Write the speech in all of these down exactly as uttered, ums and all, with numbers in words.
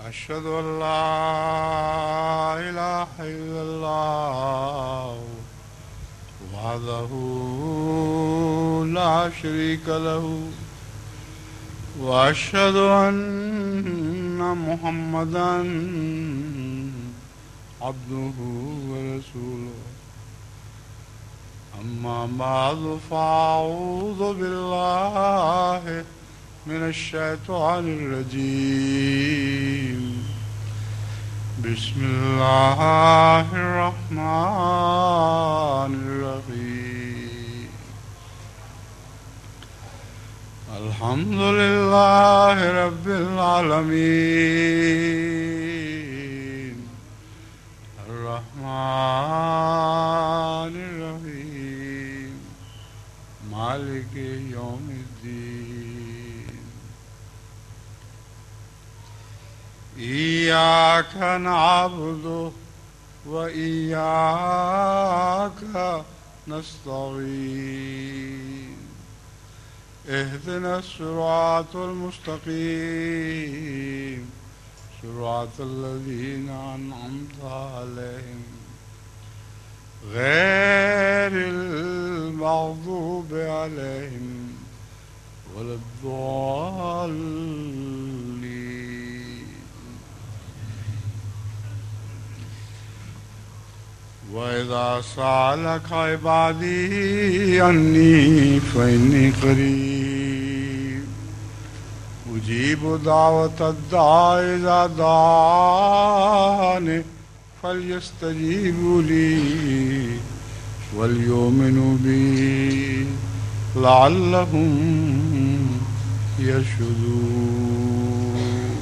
أشهد أن لا إله إلا الله وحده لا شريك له وأشهد أن محمدا عبده ورسوله أما بعد فأعوذ بالله من الشيطان الرجيم بسم الله الرحمن الرحيم الحمد لله رب العالمين الرحمن الرحيم مالك يوم الدين إياك نعبد وإياك نستعين اهدنا الصراط المستقيم صراط الذين أنعمت عليهم غير المغضوب عليهم ولا الضالين. وَإِذَا سَأَلَكَ عِبَادِي عَنِّي فَإِنِّي قَرِيبٌ أُجِيبُ دَعْوَةَ الدَّاعِ إِذَا دَعَانِ فَلْيَسْتَجِيبُوا لِي وَلْيُؤْمِنُوا بِي لَعَلَّهُمْ يَرْشُدُونَ.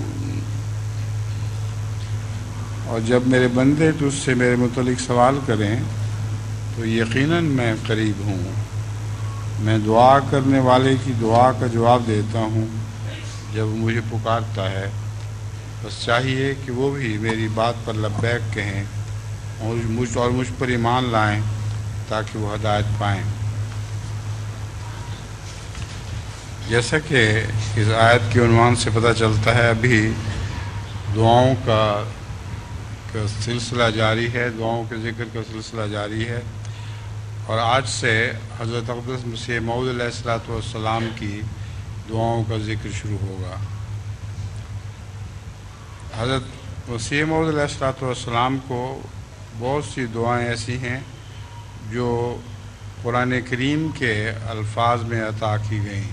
اور جب میرے بندے تجھ سے میرے متعلق سوال کریں تو یقیناً میں قریب ہوں. میں دعا کرنے والے کی دعا کا جواب دیتا ہوں جب مجھے پکارتا ہے. بس چاہیے کہ وہ بھی میری بات پر لبیک کہیں اور مجھ اور مجھ پر ایمان لائیں تاکہ وہ ہدایت پائیں. جیسا کہ اس آیت کے عنوان سے پتہ چلتا ہے ابھی دعاؤں کا سلسلہ جاری ہے، دعاؤں کے ذکر کا سلسلہ جاری ہے، اور آج سے حضرت اقدس مسیح موعود علیہ الصلوۃ والسلام کی دعاؤں کا ذکر شروع ہوگا. حضرت مسیح موعود علیہ الصلوۃ والسلام کو بہت سی دعائیں ایسی ہیں جو قرآن کریم کے الفاظ میں عطا کی گئیں،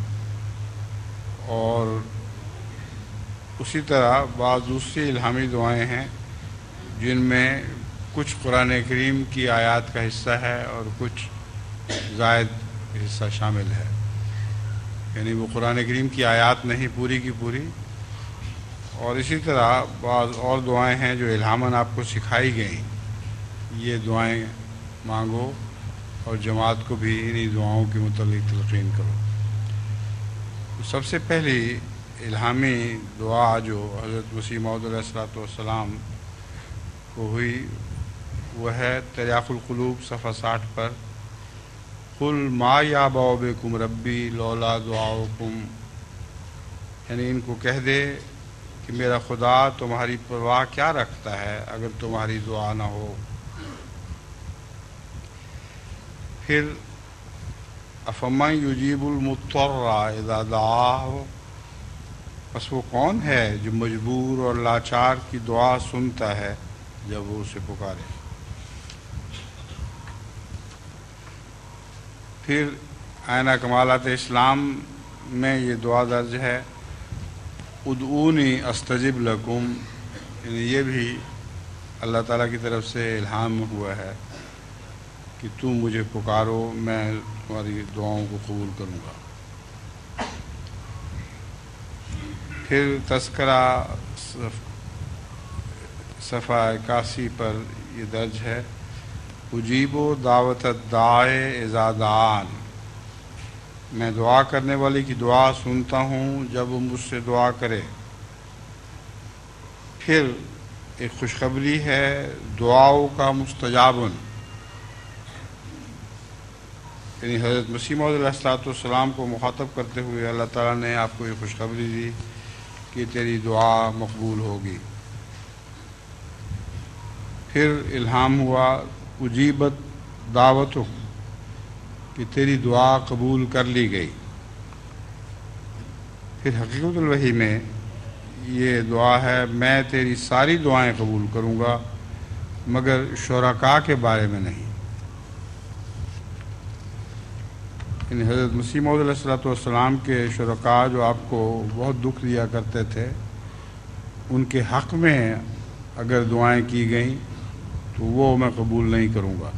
اور اسی طرح بعض دوسری الہامی دعائیں ہیں جن میں کچھ قرآن کریم کی آیات کا حصہ ہے اور کچھ زائد حصہ شامل ہے. یعنی وہ قرآن کریم کی آیات نہیں پوری کی پوری. اور اسی طرح بعض اور دعائیں ہیں جو الہاماً آپ کو سکھائی گئیں. یہ دعائیں مانگو اور جماعت کو بھی انہی دعاؤں کے متعلق تلقین کرو. سب سے پہلی الہامی دعا جو حضرت مسیح موعود علیہ الصلوۃ والسلام کو ہوئی وہ ہے تریاق القلوب صفحہ ساٹھ پر، قل ما یعبأ بکم ربی لولا دعاؤکم. یعنی ان کو کہہ دے کہ میرا خدا تمہاری پرواہ کیا رکھتا ہے اگر تمہاری دعا نہ ہو. پھر افمن یجیب المضطر اذا دعاہ، پس وہ کون ہے جو مجبور اور لاچار کی دعا سنتا ہے جب وہ اسے پکارے. پھر آئینہ کمالات اسلام میں یہ دعا درج ہے، ادعونی استجب لکم. یعنی یہ بھی اللہ تعالیٰ کی طرف سے الہام ہوا ہے کہ تم مجھے پکارو، میں تمہاری دعاؤں کو قبول کروں گا. پھر تذکرہ صفحہ اکاسی پر یہ درج ہے، اجیب و دعوت الداعِ اذا دعان. میں دعا کرنے والے کی دعا سنتا ہوں جب وہ مجھ سے دعا کرے. پھر ایک خوشخبری ہے دعاؤں کا مستجابن، یعنی حضرت مسیح موعود علیہ الصلوۃ والسلام کو مخاطب کرتے ہوئے اللہ تعالیٰ نے آپ کو یہ خوشخبری دی کہ تیری دعا مقبول ہوگی۔ پھر الہام ہوا اجیبت دعوتک، کہ تیری دعا قبول کر لی گئی۔ پھر حقیقت الوحی میں یہ دعا ہے میں تیری ساری دعائیں قبول کروں گا مگر شرکاء کے بارے میں نہیں۔ یعنی حضرت مسیح موعود علیہ الصلوۃ والسلام کے شرکاء جو آپ کو بہت دکھ دیا کرتے تھے، ان کے حق میں اگر دعائیں کی گئیں تو وہ میں قبول نہیں کروں گا۔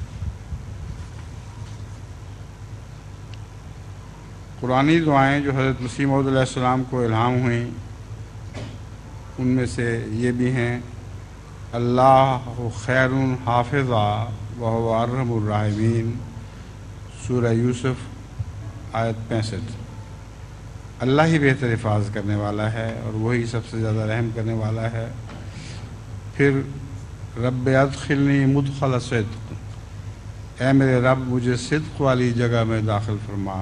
قرآنی دعائیں جو حضرت مسیح موعود علیہ السلام کو الہام ہوئیں ان میں سے یہ بھی ہیں اللہ خیر حافظا وہو ارحم الراحمین، سورہ یوسف آیت پینسٹھ۔ اللہ ہی بہتر حفاظ کرنے والا ہے اور وہی سب سے زیادہ رحم کرنے والا ہے۔ پھر رب ادخلنی مدخل صدق، اے میرے رب مجھے صدق والی جگہ میں داخل فرما۔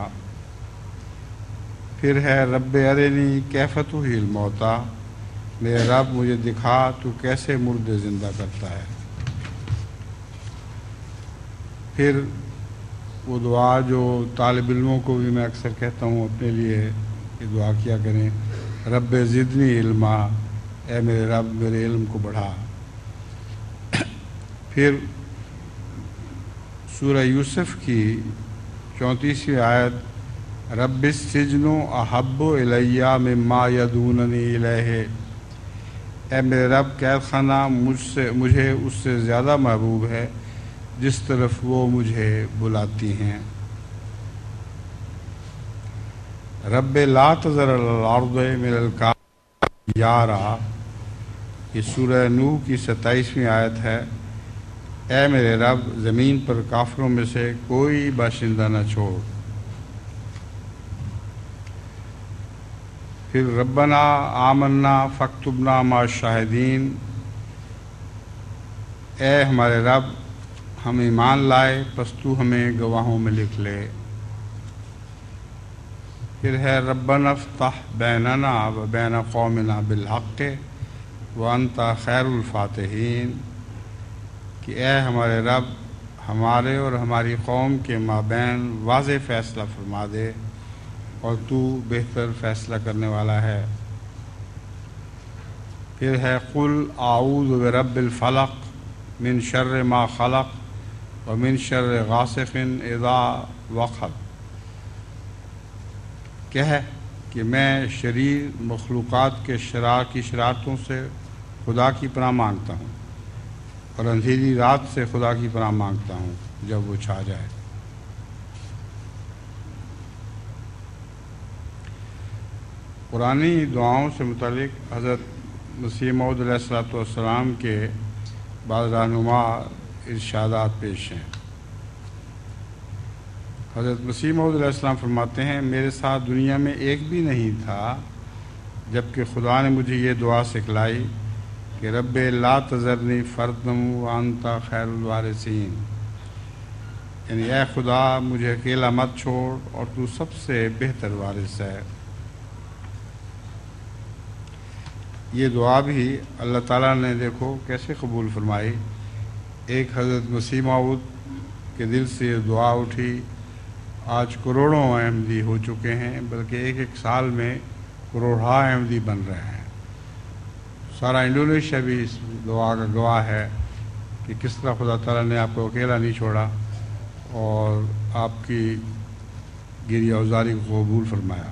پھر ہے رب ارنی کیف تحیی الموتیٰ، میرے رب مجھے دکھا تو کیسے مردے زندہ کرتا ہے۔ پھر وہ دعا جو طالب علموں کو بھی میں اکثر کہتا ہوں اپنے لیے کہ دعا کیا کریں، رب زدنی علما، اے میرے رب میرے علم کو بڑھا۔ پھر سورہ یوسف کی چونتیسویں آیت رب السجن احب الی مما یدعوننی الیہ، اے میرے رب قید خانہ مجھ سے مجھے اس سے زیادہ محبوب ہے جس طرف وہ مجھے بلاتی ہیں۔ رب لا تذر علی الارض من الکافرین دیارا، یہ سورہ نوح کی ستائیسویں آیت ہے، اے میرے رب زمین پر کافروں میں سے کوئی باشندہ نہ چھوڑ۔ پھر ربنا آمنا فاکتبنا مع الشاہدین، اے ہمارے رب ہم ایمان لائے پس تو ہمیں گواہوں میں لکھ لے۔ پھر ہے ربنا افتح بیننا و بین قومنا بالحق وانت خیر الفاتحین، کہ اے ہمارے رب ہمارے اور ہماری قوم کے مابین واضح فیصلہ فرما دے اور تو بہتر فیصلہ کرنے والا ہے۔ پھر ہے قل اعوذ برب الفلق من شر ما خلق ومن شر غاسق اذا وقب، کہہ کہ میں شریر مخلوقات کے شرار کی شرارتوں سے خدا کی پناہ مانگتا ہوں اور اندھیری رات سے خدا کی پناہ مانگتا ہوں جب وہ چھا جائے۔ قرآنی دعاؤں سے متعلق حضرت مسیح موعود علیہ الصلوۃ والسلام کے بعض رہنما ارشادات پیش ہیں۔ حضرت مسیح موعود علیہ السلام فرماتے ہیں میرے ساتھ دنیا میں ایک بھی نہیں تھا جب کہ خدا نے مجھے یہ دعا سکھلائی کہ رب لا تذرنی فردا وانت خیر الوارثین، یعنی اے خدا مجھے اکیلا مت چھوڑ اور تو سب سے بہتر وارث ہے۔ یہ دعا بھی اللہ تعالیٰ نے دیکھو کیسے قبول فرمائی۔ ایک حضرت مسیح موعود کے دل سے یہ دعا اٹھی، آج کروڑوں احمدی ہو چکے ہیں، بلکہ ایک ایک سال میں کروڑا احمدی بن رہے ہیں۔ سارا انڈونیشیا بھی اس دعا کا گواہ ہے کہ کس طرح خدا تعالیٰ نے آپ کو اکیلا نہیں چھوڑا اور آپ کی گریہ اوزاری کو قبول فرمایا۔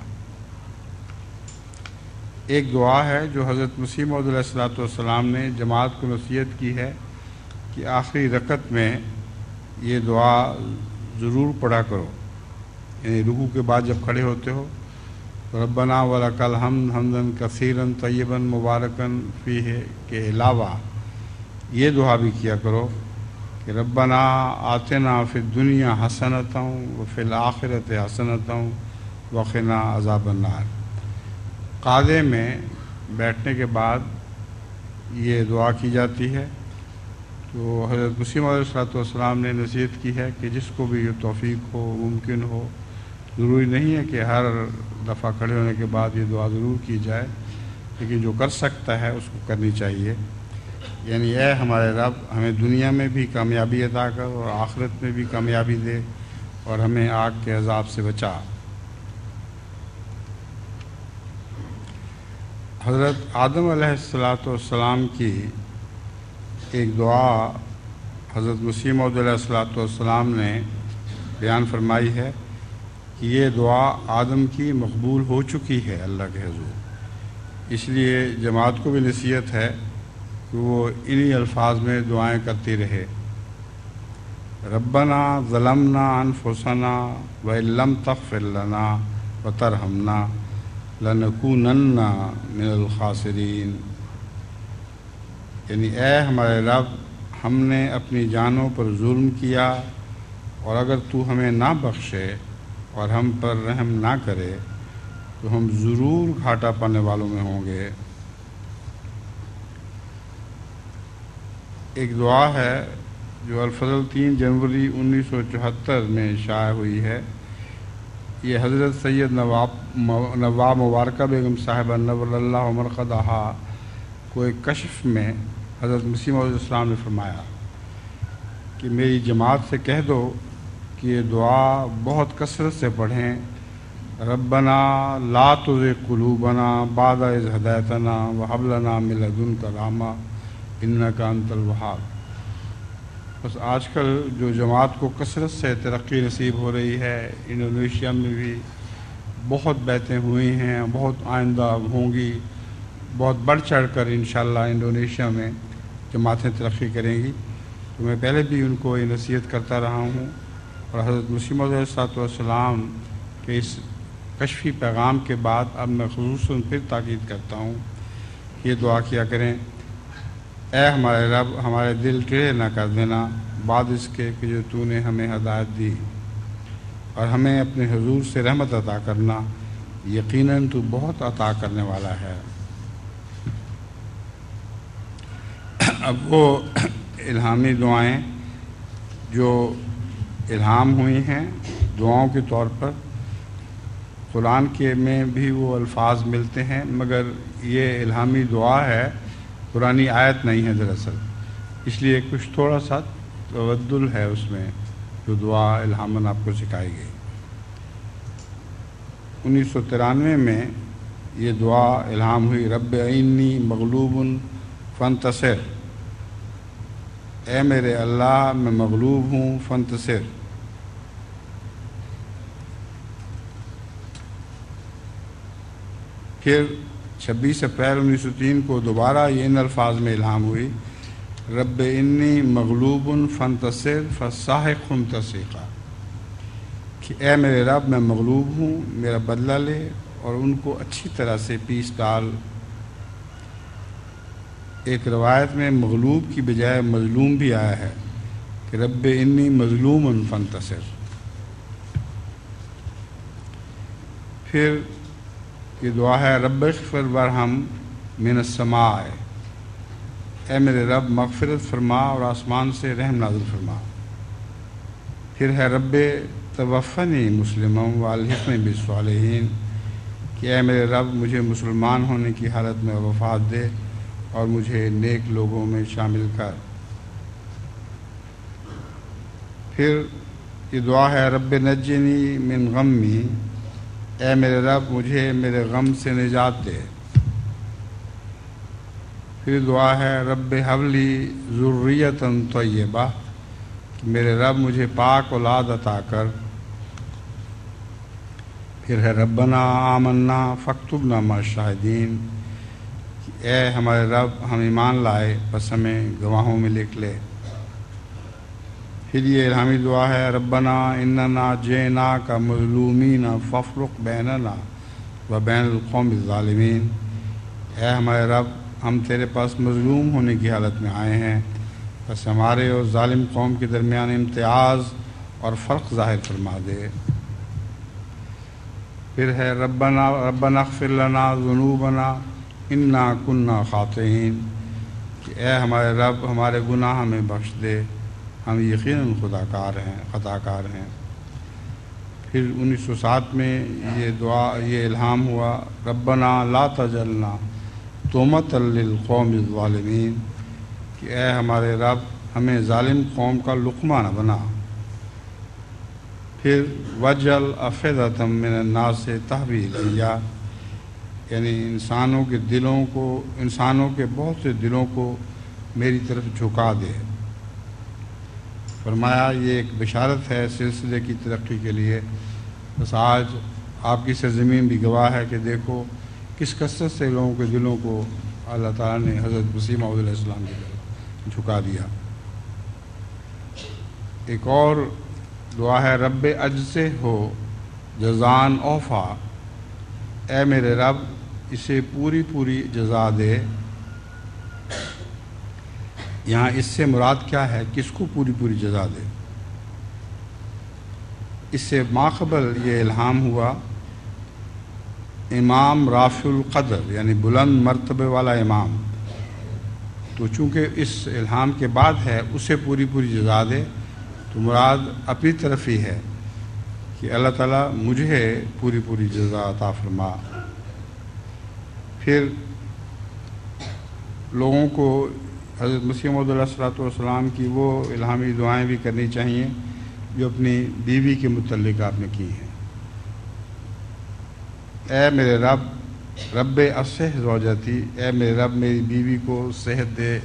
ایک دعا ہے جو حضرت مسیح موعود علیہ الصلوۃ والسلام نے جماعت کو نصیحت کی ہے کہ آخری رکعت میں یہ دعا ضرور پڑھا کرو، یعنی رکوع کے بعد جب کھڑے ہوتے ہو ربنا ولک الحمد حمدا کثیرا طیبا مبارکا فیہ کے علاوہ یہ دعا بھی کیا کرو کہ ربنا آتنا فی الدنیا حسنۃ وفی الآخرۃ حسنۃ وقنا عذاب النار۔ قعدے میں بیٹھنے کے بعد یہ دعا کی جاتی ہے۔ تو حضرت مسیح موعود علیہ الصلوۃ والسلام نے نصیحت کی ہے کہ جس کو بھی یہ توفیق ہو ممکن ہو، ضروری نہیں ہے کہ ہر دفعہ کھڑے ہونے کے بعد یہ دعا ضرور کی جائے، لیکن جو کر سکتا ہے اس کو کرنی چاہیے. یعنی اے ہمارے رب ہمیں دنیا میں بھی کامیابی عطا کر اور آخرت میں بھی کامیابی دے اور ہمیں آگ کے عذاب سے بچا. حضرت آدم علیہ الصلاۃ والسلام کی ایک دعا حضرت مسیح موعود علیہ الصلاۃ والسلام نے بیان فرمائی ہے کہ یہ دعا آدم کی مقبول ہو چکی ہے اللہ کے حضور. اس لیے جماعت کو بھی نصیحت ہے کہ وہ انہی الفاظ میں دعائیں کرتی رہے. ربنا ظلمنا انفسنا وان لم تغفر لنا وترحمنا لنکونن من الخاسرین. یعنی اے ہمارے رب ہم نے اپنی جانوں پر ظلم کیا اور اگر تو ہمیں نہ بخشے اور ہم پر رحم نہ کرے تو ہم ضرور گھاٹا پانے والوں میں ہوں گے. ایک دعا ہے جو الفضل تین جنوری انیس سو چوہتر میں شائع ہوئی ہے. یہ حضرت سید نواب نواب مبارکہ بیگم صاحبہ نور اللہ مرقدہا کو ایک کشف میں حضرت مسیح موعود السلام نے فرمایا کہ میری جماعت سے کہہ دو کہ یہ دعا بہت کثرت سے پڑھیں. ربنا لا تزغ قلوبنا بعد اذ ہدیتنا وہب لنا من لدنک رحمہ انک انت الوہاب. بس آج کل جو جماعت کو کثرت سے ترقی نصیب ہو رہی ہے، انڈونیشیا میں بھی بہت بیعتیں ہوئی ہیں، بہت آئندہ ہوں گی، بہت بڑھ چڑھ کر انشاءاللہ انڈونیشیا میں جماعتیں ترقی کریں گی. تو میں پہلے بھی ان کو یہ نصیحت کرتا رہا ہوں اور حضرت مسیح موعود علیہ الصلوۃ والسلام کے اس کشفی پیغام کے بعد اب میں خصوصاً پھر تاکید کرتا ہوں کہ یہ دعا کیا کریں. اے ہمارے رب ہمارے دل ٹیڑھے نہ کر دینا بعد اس کے کہ جو تو نے ہمیں ہدایت دی، اور ہمیں اپنے حضور سے رحمت عطا کرنا، یقیناً تو بہت عطا کرنے والا ہے. اب وہ الہامی دعائیں جو الہام ہوئی ہیں دعاؤں کے طور پر، قرآن کے میں بھی وہ الفاظ ملتے ہیں، مگر یہ الہامی دعا ہے، قرآنی آیت نہیں ہے دراصل. اس لیے کچھ تھوڑا سا تبدل ہے اس میں جو دعا الہاماً آپ کو سکھائی گئی. انیس سو ترانوے میں یہ دعا الہام ہوئی. رب انی مغلوب فانتصر. اے میرے اللہ میں مغلوب ہوں فانتصر. پھر چھبیس اپریل انیس سو تین کو دوبارہ یہ ان الفاظ میں الہام ہوئی. رب انی مغلوب فانتصر فصاحقہم تصیقا. کہ اے میرے رب میں مغلوب ہوں، میرا بدلہ لے اور ان کو اچھی طرح سے پیس ڈال. ایک روایت میں مغلوب کی بجائے مظلوم بھی آیا ہے کہ رب انی مظلوم فانتصر. پھر یہ دعا ہے رب اغفر وارحم من السماء. اے میرے رب مغفرت فرما اور آسمان سے رحم نازل فرما. پھر ہے رب توفنی مسلما والحقنی بالصالحین. کہ اے میرے رب مجھے مسلمان ہونے کی حالت میں وفات دے اور مجھے نیک لوگوں میں شامل کر. پھر یہ دعا ہے رب نجنی من غمی. اے میرے رب مجھے میرے غم سے نجات دے. پھر دعا ہے رب حبلی ذریۃ طیبہ. کہ میرے رب مجھے پاک اولاد عطا کر. پھر ہے ربنا آمنا فاکتبنا مع الشاہدین. اے ہمارے رب ہم ایمان لائے بس ہمیں گواہوں میں لکھ لے. پھر یہ الہامی دعا ہے ربنا اننا جئناک مظلومین فافرق بیننا و بین القوم الظالمین. اے ہمارے رب ہم تیرے پاس مظلوم ہونے کی حالت میں آئے ہیں، بس ہمارے اور ظالم قوم کے درمیان امتیاز اور فرق ظاہر فرما دے. پھر ہے ربنا ربنا اغفر لنا ذنوبنا انا کنا خاطئین. کہ اے ہمارے رب ہمارے گناہ ہمیں بخش دے، ہم یقیناً خدا کار ہیں خطا کار ہیں. پھر انیس سو سات میں یہ دعا یہ الہام ہوا ربنا لا تجعلنا تومۃ للقوم الظالمین کہ اے ہمارے رب ہمیں ظالم قوم کا لقمہ نہ بنا۔ پھر وجل افئدۃ من الناس تہوی الیہ یعنی انسانوں کے دلوں کو انسانوں کے بہت سے دلوں کو میری طرف جھکا دے۔ فرمایا یہ ایک بشارت ہے سلسلے کی ترقی کے لیے۔ بس آج آپ کی سرزمین بھی گواہ ہے کہ دیکھو کس کثرت سے لوگوں کے دلوں کو اللہ تعالیٰ نے حضرت مسیح موعود علیہ السلام کی طرف جھکا دیا۔ ایک اور دعا ہے رب اجزہ ہو جزان اوفا، اے میرے رب اسے پوری پوری جزا دے۔ یہاں اس سے مراد کیا ہے؟ کس کو پوری پوری جزا دے؟ اس سے ماقبل یہ الہام ہوا امام رافع القدر یعنی بلند مرتبے والا امام، تو چونکہ اس الہام کے بعد ہے اسے پوری پوری جزا دے، تو مراد اپنی طرف ہی ہے کہ اللہ تعالیٰ مجھے پوری پوری جزا عطا فرما۔ پھر لوگوں کو حضرت مسیح موعود علیہ الصلوۃ والسلام کی وہ الہامی دعائیں بھی کرنی چاہیے جو اپنی بیوی کے متعلق آپ نے کی ہیں۔ اے میرے رب رب اصلح زوجتی، اے میرے رب میری بیوی کو صحت دے۔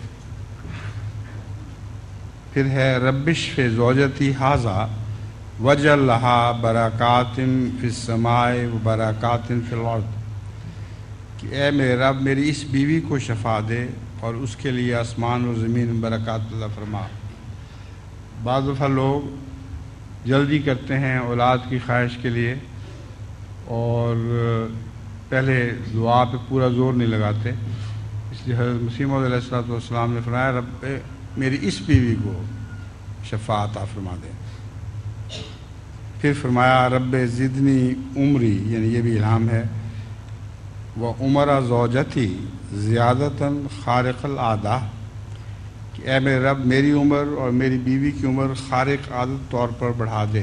پھر ہے ربش فی زوجتی ھذا وجعل لہا برکات فی السماء و برکات فی الارض کہ اے میرے رب میری اس بیوی کو شفا دے اور اس کے لیے آسمان اور زمین میں برکات عطا فرما۔ بعض دفعہ لوگ جلدی کرتے ہیں اولاد کی خواہش کے لیے اور پہلے دعا پہ پورا زور نہیں لگاتے، اس لیے حضرت مسیح موعود علیہ الصلوۃ والسلام نے فرمایا رب میری اس بیوی کو شفا عطا فرما دے۔ پھر فرمایا رب زدنی عمری یعنی یہ بھی الہام ہے، وہ عمر زوجتی زیادتاً خارق العادہ کہ اے میرے رب میری عمر اور میری بیوی کی عمر خارق عادت طور پر بڑھا دے۔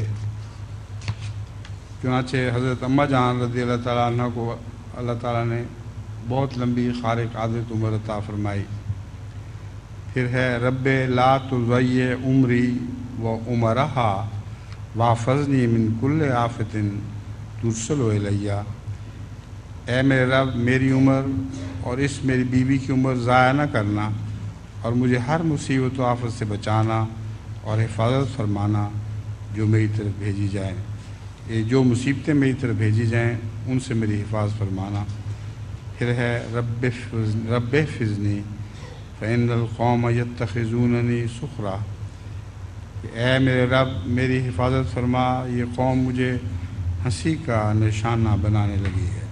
چنانچہ حضرت اماں جان رضی اللہ تعالیٰ عنہ کو اللہ تعالیٰ نے بہت لمبی خارق عادت عمر عطا فرمائی۔ پھر ہے رب لا تضیع عمری و عمرہا واحفظنی من کل آفت ترسل الیہ، اے میرے رب میری عمر اور اس میری بیوی کی عمر ضائع نہ کرنا اور مجھے ہر مصیبت و آفت سے بچانا اور حفاظت فرمانا جو میری طرف بھیجی جائیں، یہ جو مصیبتیں میری طرف بھیجی جائیں ان سے میری حفاظت فرمانا۔ پھر ہے رب رب احفظنی فإن القوم یتخذوننی سخرا کہ اے میرے رب میری حفاظت فرما، یہ قوم مجھے ہنسی کا نشانہ بنانے لگی ہے۔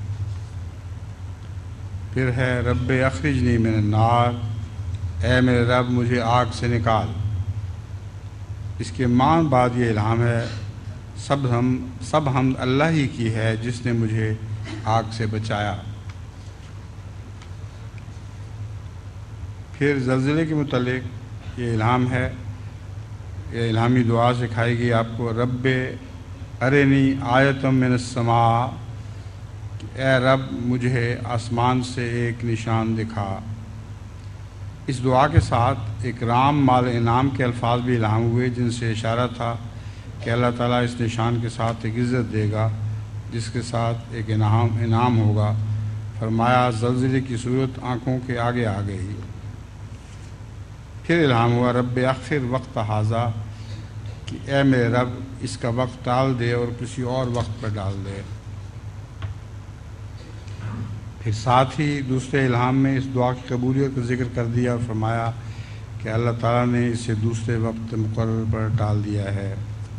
پھر ہے رب اخرجنی من النار، اے میرے رب مجھے آگ سے نکال۔ اس کے مان بعد یہ الہام ہے سب ہم سب حمد اللہ ہی کی ہے جس نے مجھے آگ سے بچایا۔ پھر زلزلے کے متعلق یہ الہام ہے، یہ الہامی دعا سکھائے گی آپ کو رب ارنی آیتم من السماء کہ اے رب مجھے آسمان سے ایک نشان دکھا۔ اس دعا کے ساتھ ایک رام مال انعام کے الفاظ بھی الہام ہوئے جن سے اشارہ تھا کہ اللہ تعالیٰ اس نشان کے ساتھ ایک عزت دے گا جس کے ساتھ ایک انعام انعام ہوگا۔ فرمایا زلزلے کی صورت آنکھوں کے آگے آ گئی۔ پھر الہام ہوا رب اخر وقت ھذا کہ اے میرے رب اس کا وقت ٹال دے اور کسی اور وقت پر ڈال دے۔ پھر ساتھ ہی دوسرے الہام میں اس دعا کی قبولیت کا ذکر کر دیا اور فرمایا کہ اللہ تعالیٰ نے اسے دوسرے وقت مقرر پر ٹال دیا ہے۔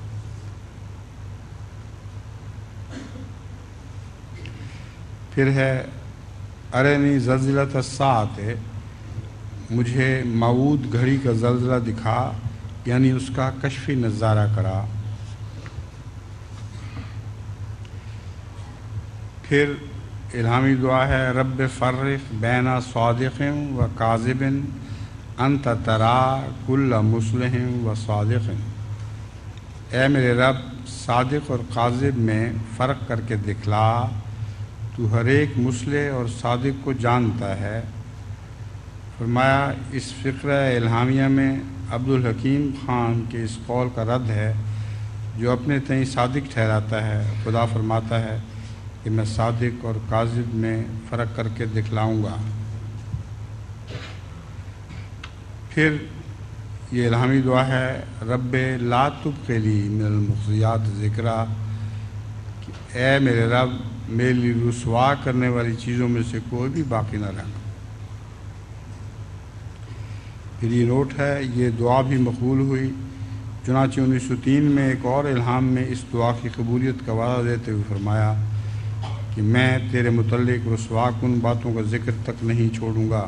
پھر ہے ارنی زلزلۃ الساعۃ، مجھے موعود گھڑی کا زلزلہ دکھا یعنی اس کا کشفی نظارہ کرا۔ پھر الہامی دعا ہے رب فرق بین صادق و کاذب انت ترا کل مصلح و صادق، اے میرے رب صادق اور کاذب میں فرق کر کے دکھلا، تو ہر ایک مصلح اور صادق کو جانتا ہے۔ فرمایا اس فقرہ الہامیہ میں عبدالحکیم خان کے اس قول کا رد ہے جو اپنے تئیں صادق ٹھہراتا ہے۔ خدا فرماتا ہے کہ میں صادق اور کاذب میں فرق کر کے دکھلاؤں گا۔ پھر یہ الہامی دعا ہے، رب لا تبق لی من المخزیات ذکرہ، اے میرے رب میرے لیے رسوا کرنے والی چیزوں میں سے کوئی بھی باقی نہ رہنا۔ پھر یہ نوٹ ہے، یہ دعا بھی مقبول ہوئی، چنانچہ انیس سو تین میں ایک اور الہام میں اس دعا کی قبولیت کا وعدہ دیتے ہوئے فرمایا کہ میں تیرے متعلق رسوا کن باتوں کا ذکر تک نہیں چھوڑوں گا۔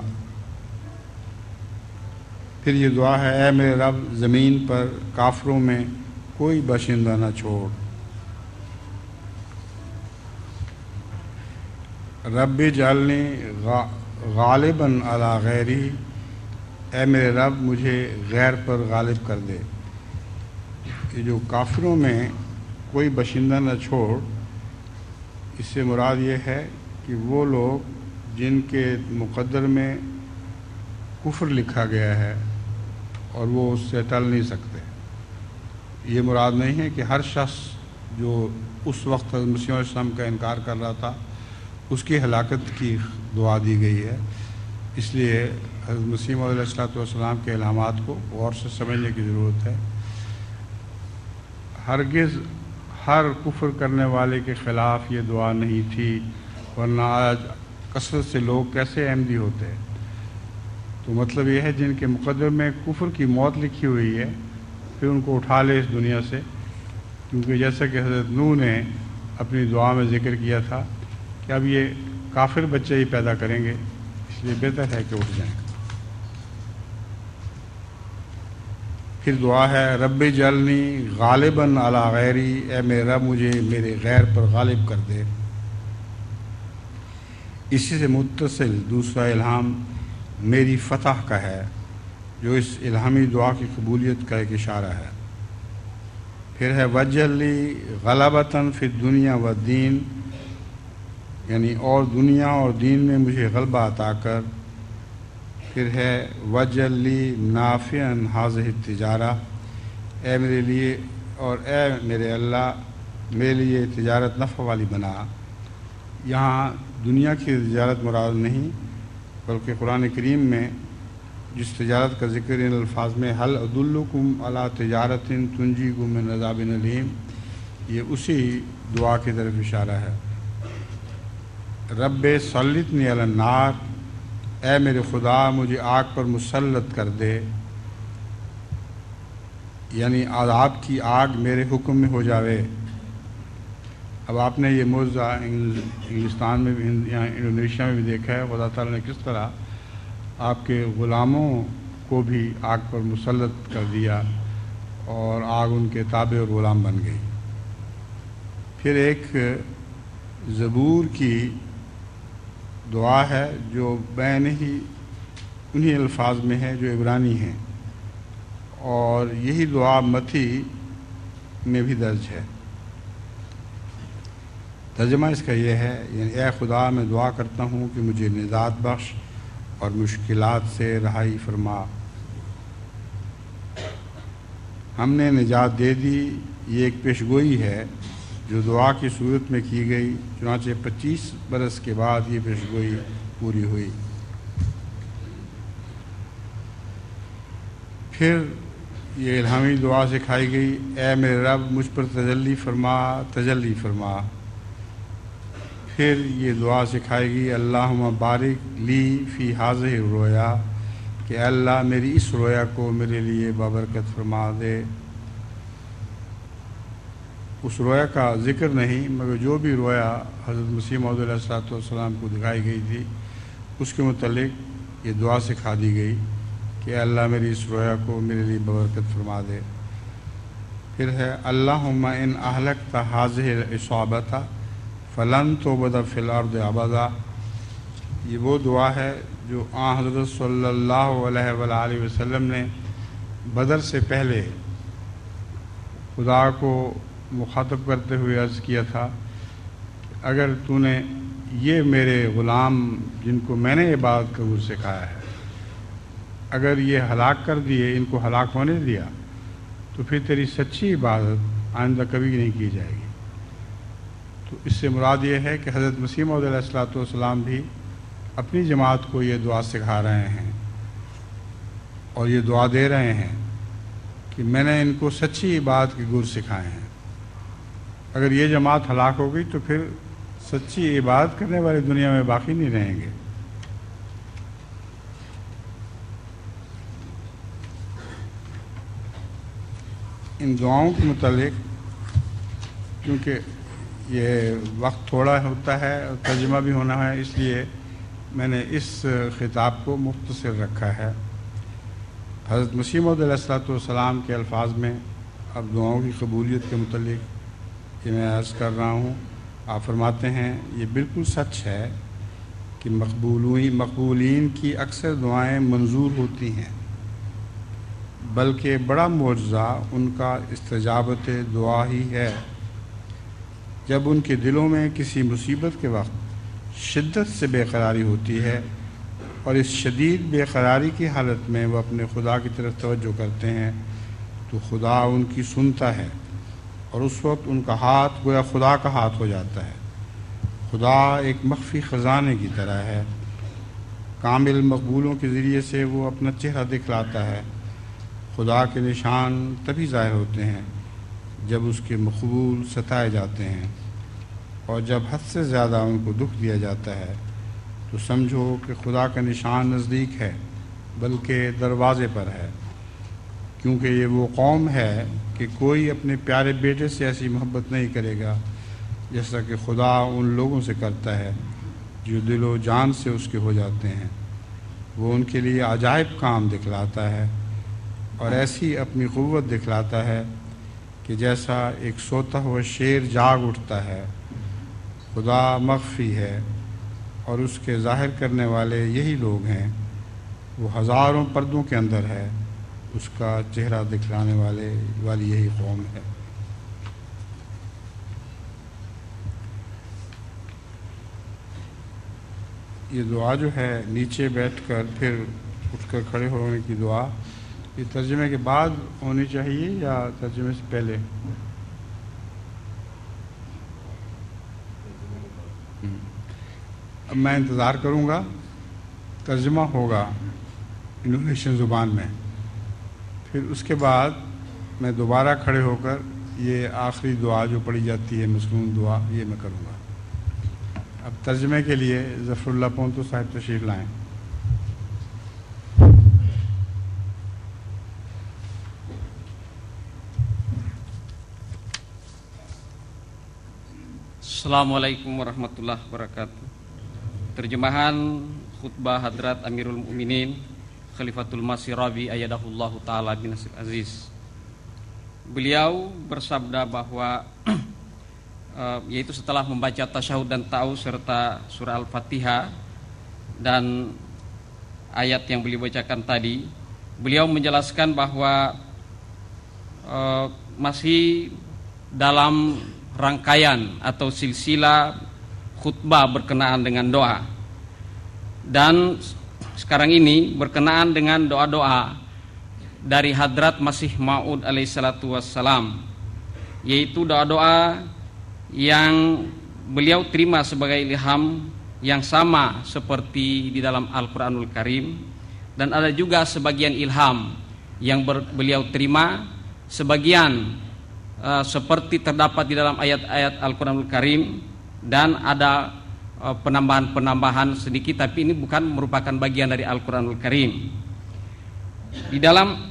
پھر یہ دعا ہے، اے میرے رب زمین پر کافروں میں کوئی باشندہ نہ چھوڑ۔ رب اجعلنی غالباً علی غیری، اے میرے رب مجھے غیر پر غالب کر دے۔ کہ جو کافروں میں کوئی باشندہ نہ چھوڑ، اس سے مراد یہ ہے کہ وہ لوگ جن کے مقدر میں کفر لکھا گیا ہے اور وہ اس سے ٹل نہیں سکتے۔ یہ مراد نہیں ہے کہ ہر شخص جو اس وقت حضرت مسیح علیہ السلام کا انکار کر رہا تھا اس کی ہلاکت کی دعا دی گئی ہے۔ اس لیے حضرت مسیح علیہ السلام کے الہامات کو غور سے سمجھنے کی ضرورت ہے۔ ہرگز ہر کفر کرنے والے کے خلاف یہ دعا نہیں تھی، ورنہ آج کثرت سے لوگ کیسے احمدی ہوتے ہیں۔ تو مطلب یہ ہے جن کے مقدر میں کفر کی موت لکھی ہوئی ہے، پھر ان کو اٹھا لے اس دنیا سے، کیونکہ جیسا کہ حضرت نوح نے اپنی دعا میں ذکر کیا تھا کہ اب یہ کافر بچے ہی پیدا کریں گے، اس لیے بہتر ہے کہ اٹھ جائیں۔ پھر دعا ہے، رب اجعلنی غالباً علی غیری، اے میرے رب مجھے میرے غیر پر غالب کر دے۔ اسی سے متصل دوسرا الہام میری فتح کا ہے، جو اس الہامی دعا کی قبولیت کا ایک اشارہ ہے۔ پھر ہے وجعل لی غلبۃً فی الدنیا والدین، یعنی اور دنیا اور دین میں مجھے غلبہ عطا کر۔ پھر ہے وجعل لی نافعاً ھذہ التجارہ، اے میرے لیے اور اے میرے اللہ میرے لیے تجارت نفع والی بنا۔ یہاں دنیا کی تجارت مراد نہیں، بلکہ قرآن کریم میں جس تجارت کا ذکر ان الفاظ میں حل ادلکم علی تجارت تنجیکم من عذاب علیم، یہ اسی دعا کی طرف اشارہ ہے۔ رب سلطنی علی النار، اے میرے خدا مجھے آگ پر مسلط کر دے، یعنی عذاب کی آگ میرے حکم میں ہو جاوے۔ اب آپ نے یہ موضوع انگلستان میں بھی یا انڈونیشیا میں بھی دیکھا ہے، خدا تعالیٰ نے کس طرح آپ کے غلاموں کو بھی آگ پر مسلط کر دیا اور آگ ان کے تابع اور غلام بن گئی۔ پھر ایک زبور کی دعا ہے جو بین ہی انہی الفاظ میں ہے جو عبرانی ہیں، اور یہی دعا متی میں بھی درج ہے۔ ترجمہ اس کا یہ ہے، یعنی اے خدا میں دعا کرتا ہوں کہ مجھے نجات بخش اور مشکلات سے رہائی فرما۔ ہم نے نجات دے دی، یہ ایک پیشگوئی ہے جو دعا کی صورت میں کی گئی، چنانچہ پچیس برس کے بعد یہ پیشگوئی پوری ہوئی۔ پھر یہ الہامی دعا سکھائی گئی، اے میرے رب مجھ پر تجلی فرما تجلی فرما۔ پھر یہ دعا سکھائی گئی، اللہم بارک لی فی ھذہ الرؤیا، کہ اللہ میری اس رویا کو میرے لیے بابرکت فرما دے۔ اس رویا کا ذکر نہیں، مگر جو بھی رویا حضرت مسیح موعود علیہ الصلوۃ والسلام کو دکھائی گئی تھی اس کے متعلق یہ دعا سکھا دی گئی کہ اللہ میری اس رویا کو میرے لیے بابرکت فرما دے۔ پھر ہے اللہم ان اہلکت ھذہ العصابۃ فلن تعبد فی الارض ابدا، یہ وہ دعا ہے جو آن حضرت صلی اللہ علیہ وآلہ وسلم نے بدر سے پہلے خدا کو مخاطب کرتے ہوئے عرض کیا تھا، اگر تو نے یہ میرے غلام جن کو میں نے عبادت کا گور سکھایا ہے اگر یہ ہلاک کر دیے، ان کو ہلاک ہونے دیا، تو پھر تیری سچی عبادت آئندہ کبھی نہیں کی جائے گی۔ تو اس سے مراد یہ ہے کہ حضرت مسیح موعود علیہ الصلوۃ والسلام بھی اپنی جماعت کو یہ دعا سکھا رہے ہیں اور یہ دعا دے رہے ہیں کہ میں نے ان کو سچی عبادت کے گر سکھائے ہیں۔ اگر یہ جماعت ہلاک ہو گئی تو پھر سچی عبادت کرنے والے دنیا میں باقی نہیں رہیں گے۔ ان دعاؤں کے متعلق کیونکہ یہ وقت تھوڑا ہوتا ہے اور ترجمہ بھی ہونا ہے، اس لیے میں نے اس خطاب کو مختصر رکھا ہے۔ حضرت مسیح موعود علیہ الصلوۃ والسلام کے الفاظ میں اب دعاؤں کی قبولیت کے متعلق یہ میں عرض کر رہا ہوں۔ آپ فرماتے ہیں یہ بالکل سچ ہے کہ مقبولین مقبولین کی اکثر دعائیں منظور ہوتی ہیں، بلکہ بڑا معجزہ ان کا استجابت دعا ہی ہے۔ جب ان کے دلوں میں کسی مصیبت کے وقت شدت سے بے قراری ہوتی ہے اور اس شدید بے قراری کی حالت میں وہ اپنے خدا کی طرف توجہ کرتے ہیں تو خدا ان کی سنتا ہے، اور اس وقت ان کا ہاتھ گویا خدا کا ہاتھ ہو جاتا ہے۔ خدا ایک مخفی خزانے کی طرح ہے، کامل مقبولوں کے ذریعے سے وہ اپنا چہرہ دکھلاتا ہے۔ خدا کے نشان تبھی ظاہر ہوتے ہیں جب اس کے مقبول ستائے جاتے ہیں، اور جب حد سے زیادہ ان کو دکھ دیا جاتا ہے تو سمجھو کہ خدا کا نشان نزدیک ہے، بلکہ دروازے پر ہے، کیونکہ یہ وہ قوم ہے کہ کوئی اپنے پیارے بیٹے سے ایسی محبت نہیں کرے گا جیسا کہ خدا ان لوگوں سے کرتا ہے جو دل و جان سے اس کے ہو جاتے ہیں۔ وہ ان کے لیے عجائب کام دکھلاتا ہے اور ایسی اپنی قوت دکھلاتا ہے کہ جیسا ایک سوتا ہوا شیر جاگ اٹھتا ہے۔ خدا مخفی ہے اور اس کے ظاہر کرنے والے یہی لوگ ہیں۔ وہ ہزاروں پردوں کے اندر ہے، اس کا چہرہ دکھلانے والے والی یہی قوم ہے۔ یہ دعا جو ہے نیچے بیٹھ کر پھر اٹھ کر کھڑے ہونے کی دعا، یہ ترجمے کے بعد ہونی چاہیے یا ترجمے سے پہلے؟ اب میں انتظار کروں گا، ترجمہ ہوگا انڈونیشین زبان میں، پھر اس کے بعد میں دوبارہ کھڑے ہو کر یہ آخری دعا جو پڑھی جاتی ہے مسنون دعا، یہ میں کروں گا۔ اب ترجمے کے لیے ظفر اللہ پونتو صاحب تشریف لائیں۔ Assalamualaikum warahmatullahi wabarakatuh. Terjemahan khutbah Hadrat Amirul Mukminin Khalifatul Masih Rabi Ayyadahullahu Ta'ala bin Nasir Aziz. Beliau bersabda bahwa uh, yaitu setelah membaca tasyahud dan ta'awudz serta surah Al-Fatihah dan ayat yang beliau bacakan tadi, beliau menjelaskan bahwa uh, masih dalam rangkaian atau silsilah khutbah berkenaan dengan doa, dan sekarang ini berkenaan dengan doa-doa dari Hadrat Masih Maud alaihi salatu wassalam, yaitu doa-doa yang beliau terima sebagai ilham yang sama seperti di dalam Al-Quranul Karim, dan ada juga sebagian ilham yang ber, beliau terima sebagian Uh, seperti terdapat di dalam ayat-ayat Al-Quranul Karim, dan ada uh, penambahan-penambahan sedikit, tapi ini bukan merupakan bagian dari Al-Quranul Karim. Di dalam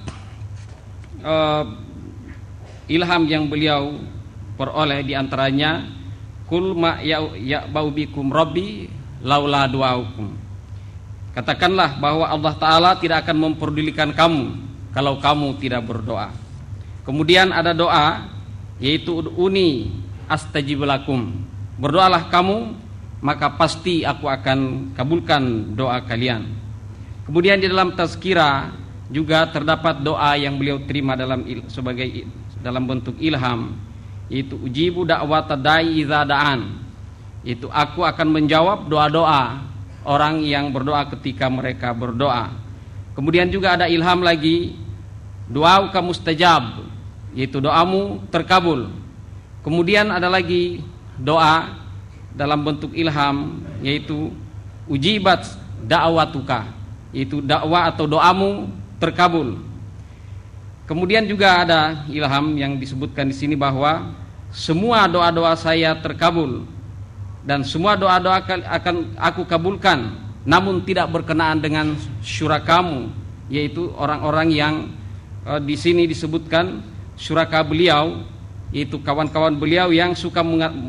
uh, ilham yang beliau peroleh diantaranya kul ma ya'bau bikum rabbi laula du'aukum. Katakanlah bahwa Allah Ta'ala tidak akan memperdulikan kamu kalau kamu tidak berdoa. Kemudian ada doa yaitu ud'uni astajib lakum, berdoalah kamu maka pasti aku akan kabulkan doa kalian. Kemudian di dalam tazkirah juga terdapat doa yang beliau terima dalam sebagai dalam bentuk ilham, yaitu ujibu da'wata da'i idza da'an, yaitu aku akan menjawab doa-doa orang yang berdoa ketika mereka berdoa. Kemudian juga ada ilham lagi, doauka mustajab, yaitu doamu terkabul. Kemudian ada lagi doa dalam bentuk ilham, yaitu ujibat da'watuka, yaitu dakwah atau doamu terkabul. Kemudian juga ada ilham yang disebutkan di sini bahwa semua doa-doa saya terkabul dan semua doa-doa akan aku kabulkan, namun tidak berkenaan dengan syurakamu, yaitu orang-orang yang uh, di sini disebutkan syuraka beliau, yaitu kawan-kawan beliau yang suka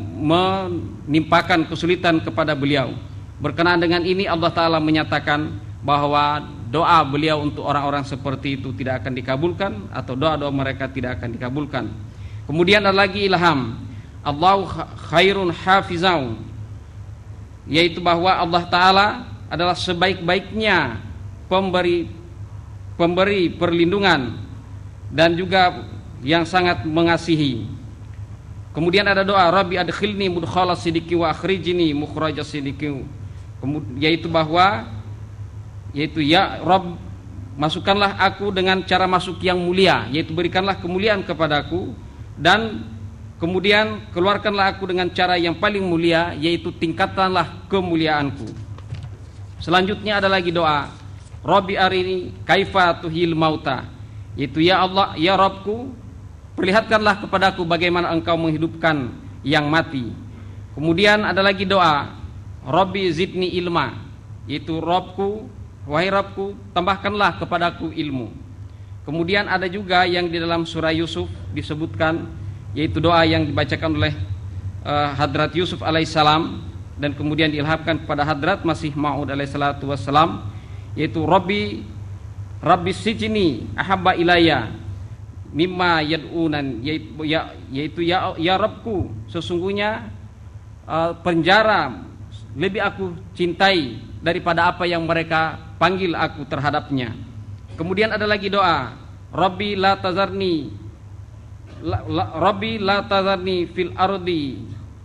menimpakan kesulitan kepada beliau. Berkenaan dengan ini Allah Ta'ala menyatakan bahwa doa beliau untuk orang-orang seperti itu tidak akan dikabulkan, atau doa-doa mereka tidak akan dikabulkan. Kemudian ada lagi ilham, Allahu khairun hafizau, yaitu bahwa Allah Ta'ala adalah sebaik-baiknya pemberi pemberi perlindungan dan juga yang sangat mengasihi. Kemudian ada doa Rabbi adkhilni mudkhala sidiki wa akhrijni mukhraja sidiki, yaitu bahwa yaitu ya Rabb, masukkanlah aku dengan cara masuk yang mulia, yaitu berikanlah kemuliaan kepadaku, dan kemudian keluarkanlah aku dengan cara yang paling mulia, yaitu tingkatkanlah kemuliaanku. Selanjutnya ada lagi doa Rabbi arini kaifa tuhil mauta, yaitu ya Allah, ya Rabbku, perlihatkanlah kepadaku bagaimana engkau menghidupkan yang mati. Kemudian ada lagi doa Rabbi zidni ilma, yaitu Rabbku, wahai Rabbku, tambahkanlah kepadaku ilmu. Kemudian ada juga yang di dalam surah Yusuf disebutkan, yaitu doa yang dibacakan oleh uh, Hadrat Yusuf alaihissalam dan kemudian diilhamkan kepada Hadrat Masih Maud alaihissalatu wassalam, yaitu Rabbi Rabbi sijni ahabba ilayya mimma yad'unan, yaitu ya, yaitu ya, ya Rabbku, sesungguhnya uh, penjara lebih aku cintai daripada apa yang mereka panggil aku terhadapnya. Kemudian ada lagi doa Rabbi la tazarni la, la, Rabbi la tazarni fil ardi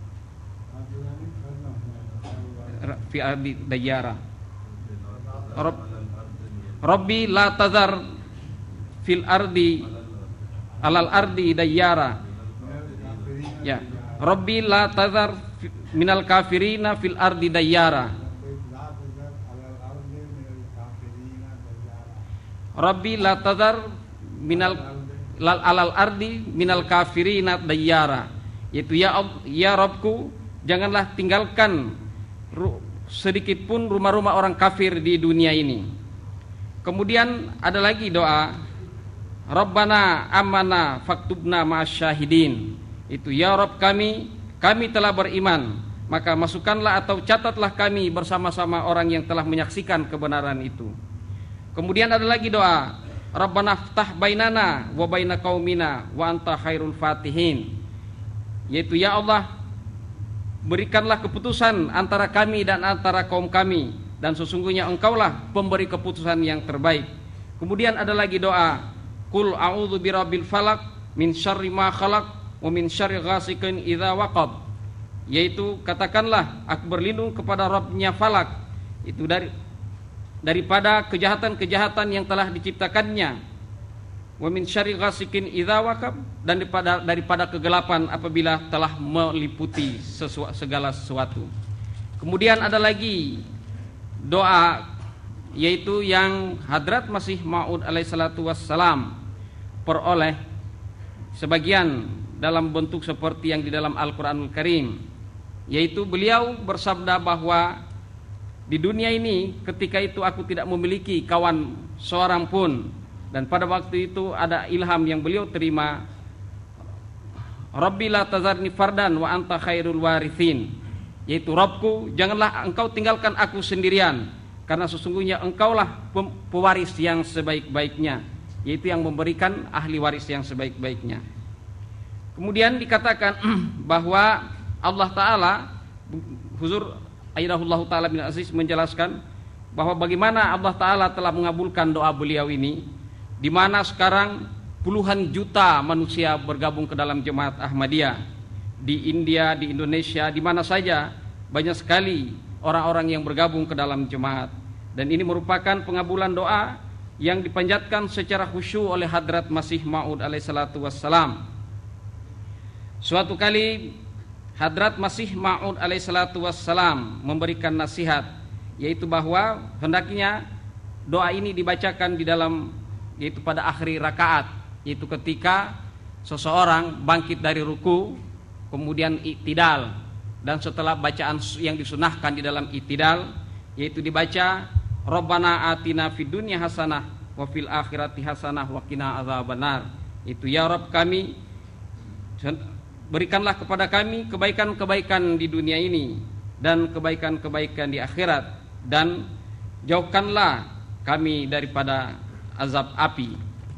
fi ardi dayara. Rabb, Rabbi la tazar fil ardi alal ardi dayara. Ya, Rabbi la tazar minal kafirina fil ardi dayara. Rabbi la tazar minal lal alal ardi minal kafirina dayara, yaitu ya ya Rabbku, janganlah tinggalkan sedikit pun rumah-rumah orang kafir di dunia ini. Kemudian ada lagi doa Rabbana amana faktubna ma'asyahidin, itu ya Rabb kami, kami telah beriman, maka masukkanlah atau catatlah kami bersama-sama orang yang telah menyaksikan kebenaran itu. Kemudian ada lagi doa Rabbana ftah bainana wa baina qaumina wa anta khairul fatihin, yaitu ya Allah, berikanlah keputusan antara kami dan antara kaum kami, dan sesungguhnya engkaulah pemberi keputusan yang terbaik. Kemudian ada lagi doa Qul a'udzu birabbil falaq min syarri ma khalaq wa min syarri ghasikin idza waqab, yaitu katakanlah aku berlindung kepada Rabbnya falak, itu dari daripada kejahatan-kejahatan yang telah diciptakannya, wa min syarri ghasikin idza waqab, dan daripada daripada kegelapan apabila telah meliputi sesu, segala sesuatu. Kemudian ada lagi doa, yaitu yang Hadrat Masih Maud alaihissalatu wassalam peroleh sebagian dalam bentuk seperti yang di dalam Al-Quranul Karim, yaitu beliau bersabda bahwa di dunia ini ketika itu aku tidak memiliki kawan seorang pun, dan pada waktu itu ada ilham yang beliau terima Rabbi la tazarni fardan wa anta khairul warithin, yaitu Rabbku, janganlah engkau tinggalkan aku sendirian, karena sesungguhnya engkaulah pewaris yang sebaik-baiknya, yaitu yang memberikan ahli waris yang sebaik-baiknya. Kemudian dikatakan bahwa Allah Ta'ala, Huzur Ayyadahullah Ta'ala bin Aziz menjelaskan bahwa bagaimana Allah Ta'ala telah mengabulkan doa beliau ini, di mana sekarang puluhan juta manusia bergabung ke dalam jemaat Ahmadiyah di India, di Indonesia, di mana saja banyak sekali orang-orang yang bergabung ke dalam jemaat. Dan ini merupakan pengabulan doa yang dipanjatkan secara khusyuk oleh Hadrat Masih Maud alaihissalatu wassalam. Suatu kali Hadrat Masih Maud alaihissalatu wassalam memberikan nasihat, yaitu bahwa hendaknya doa ini dibacakan di dalam, yaitu pada akhir rakaat, yaitu ketika seseorang bangkit dari ruku kemudian i'tidal, dan setelah bacaan yang disunahkan di dalam i'tidal, yaitu dibaca Rabbana atina fid dunya hasanah wa fil akhirati hasanah wa qina adzabannar. Itu ya Rabb kami, berikanlah kepada kami kebaikan-kebaikan di dunia ini dan kebaikan-kebaikan di akhirat, dan jauhkanlah kami daripada azab api.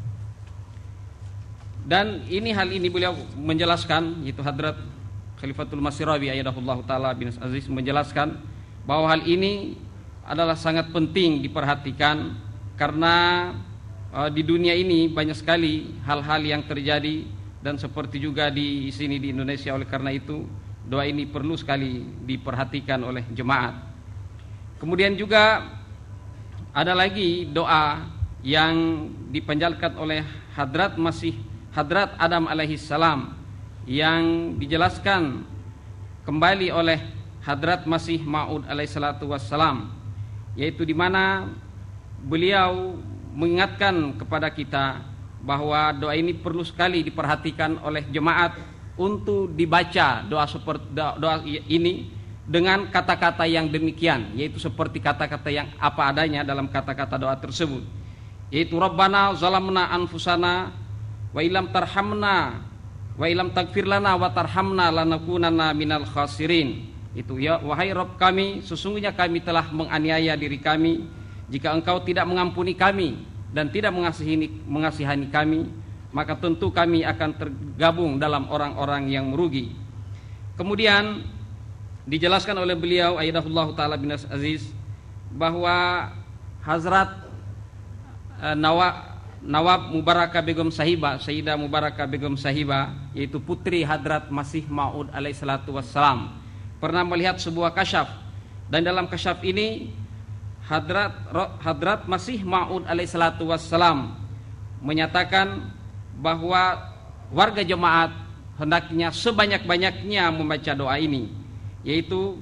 Dan ini hal ini beliau menjelaskan, yaitu Hadrat Khalifatul Masih Rabi ayyadahullahu taala bin Aziz menjelaskan bahwa hal ini adalah sangat penting diperhatikan, karena uh, di dunia ini banyak sekali hal-hal yang terjadi, dan seperti juga di sini di Indonesia. Oleh karena itu doa ini perlu sekali diperhatikan oleh jemaat. Kemudian juga ada lagi doa yang dipanjatkan oleh Hadrat Masih Hadrat Adam alaihissalam, yang dijelaskan kembali oleh Hadrat Masih Maud alaihissalatu wassalam, yaitu di mana beliau mengingatkan kepada kita bahwa doa ini perlu sekali diperhatikan oleh jemaat untuk dibaca doa seperti doa ini dengan kata-kata yang demikian, yaitu seperti kata-kata yang apa adanya dalam kata-kata doa tersebut, yaitu Rabbana zalamna anfusana wa ilam tarhamna wa ilam tagfir lana wa tarhamna lanakunanna minal khasirin. Itu ya, wahai Rabb kami, sesungguhnya kami telah menganiaya diri kami. Jika Engkau tidak mengampuni kami dan tidak mengasihani, mengasihani kami, maka tentu kami akan tergabung dalam orang-orang yang merugi. Kemudian dijelaskan oleh beliau ayyadahullahu taala bin Aziz bahwa Hazrat uh, Nawab Nawab Mubarakah Begum Sahibah, Sayyidah Mubarakah Begum Sahibah, yaitu putri Hadrat Masih Maud alaihissalatu wassalam, pernah melihat sebuah kasyaf, dan dalam kasyaf ini Hadrat Hadrat Masih Maud alaihissalatu wassalam menyatakan bahwa warga jemaat hendaknya sebanyak-banyaknya membaca doa ini, yaitu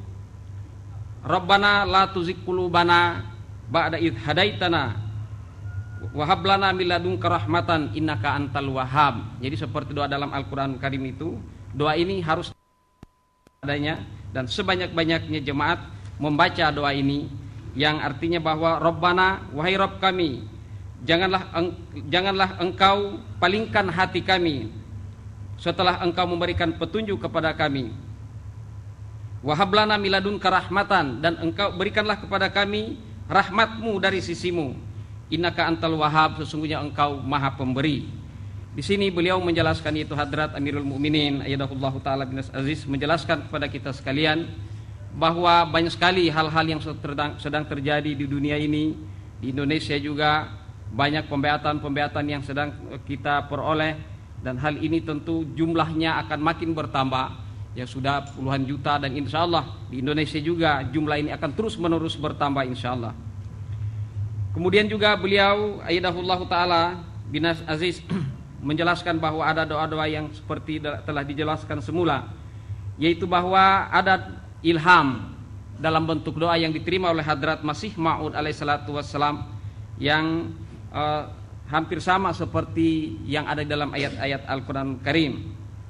Rabbana la tuzigh qulubana ba'da idh hadaitana wa hab lana min ladunka rahmatan innaka antal wahhab. Jadi seperti doa dalam Al-Qur'an Karim itu, doa ini harus adanya, dan sebanyak-banyaknya jemaat membaca doa ini, yang artinya bahwa Rabbana, wahai Rabb kami, janganlah eng, janganlah Engkau palingkan hati kami setelah Engkau memberikan petunjuk kepada kami. Wahablana miladun karahmatan, dan Engkau berikanlah kepada kami rahmatmu dari sisimu. Innaka antal wahhab, sesungguhnya Engkau maha pemberi. Di sini beliau menjelaskan, yaitu Hadrat Amirul Mukminin ayyadahullahu taala bin Aziz menjelaskan kepada kita sekalian bahwa banyak sekali hal-hal yang sedang, sedang terjadi di dunia ini. Di Indonesia juga banyak pembeatan-pembeatan yang sedang kita peroleh, dan hal ini tentu jumlahnya akan makin bertambah, ya sudah puluhan juta, dan insya Allah di Indonesia juga jumlah ini akan terus menerus bertambah insya Allah. Kemudian juga beliau ayyadahullahu taala bin Aziz menjelaskan bahwa ada doa-doa yang seperti telah dijelaskan semula, yaitu bahwa ada ilham dalam bentuk doa yang diterima oleh Hadrat Masih Maud alaihissalatu wassalam, yang uh, hampir sama seperti yang ada dalam ayat-ayat Al-Quran Karim.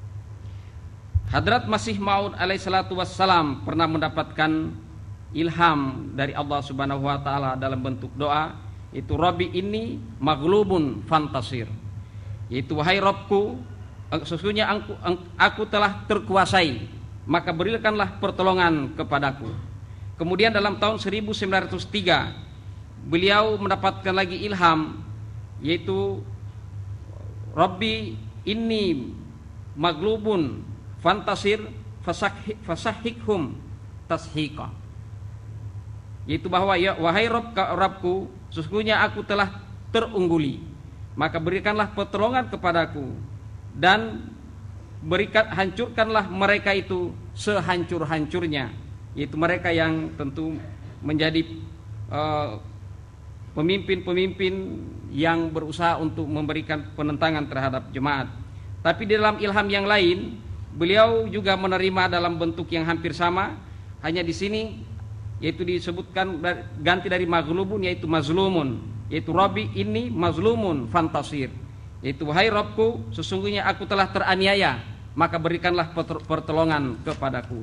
Hadrat Masih Maud alaihissalatu wassalam pernah mendapatkan ilham dari Allah subhanahu wa ta'ala dalam bentuk doa, yaitu Rabbi inni maghlubun fantasir, yaitu wahai Rabbku, sesungguhnya aku, aku telah terkuasai, maka berikanlah pertolongan kepadaku. Kemudian dalam tahun seribu sembilan ratus tiga beliau mendapatkan lagi ilham, yaitu Rabbi inni maghlubun fantasir fasahikhum tashiqa, yaitu bahwa ya wahai Rabb, Rabbku, sesungguhnya aku telah terungguli, maka berikanlah pertolongan kepadaku, dan berikan hancurkanlah mereka itu sehancur-hancurnya, yaitu mereka yang tentu menjadi uh, pemimpin-pemimpin yang berusaha untuk memberikan penentangan terhadap jemaat. Tapi di dalam ilham yang lain, beliau juga menerima dalam bentuk yang hampir sama, hanya di sini yaitu disebutkan ganti dari maghlubun yaitu mazlumun, yaitu Rabbi ini mazlumun fantasir, yaitu wahai Rabbku, sesungguhnya aku telah teraniaya, maka berikanlah pertolongan kepadaku.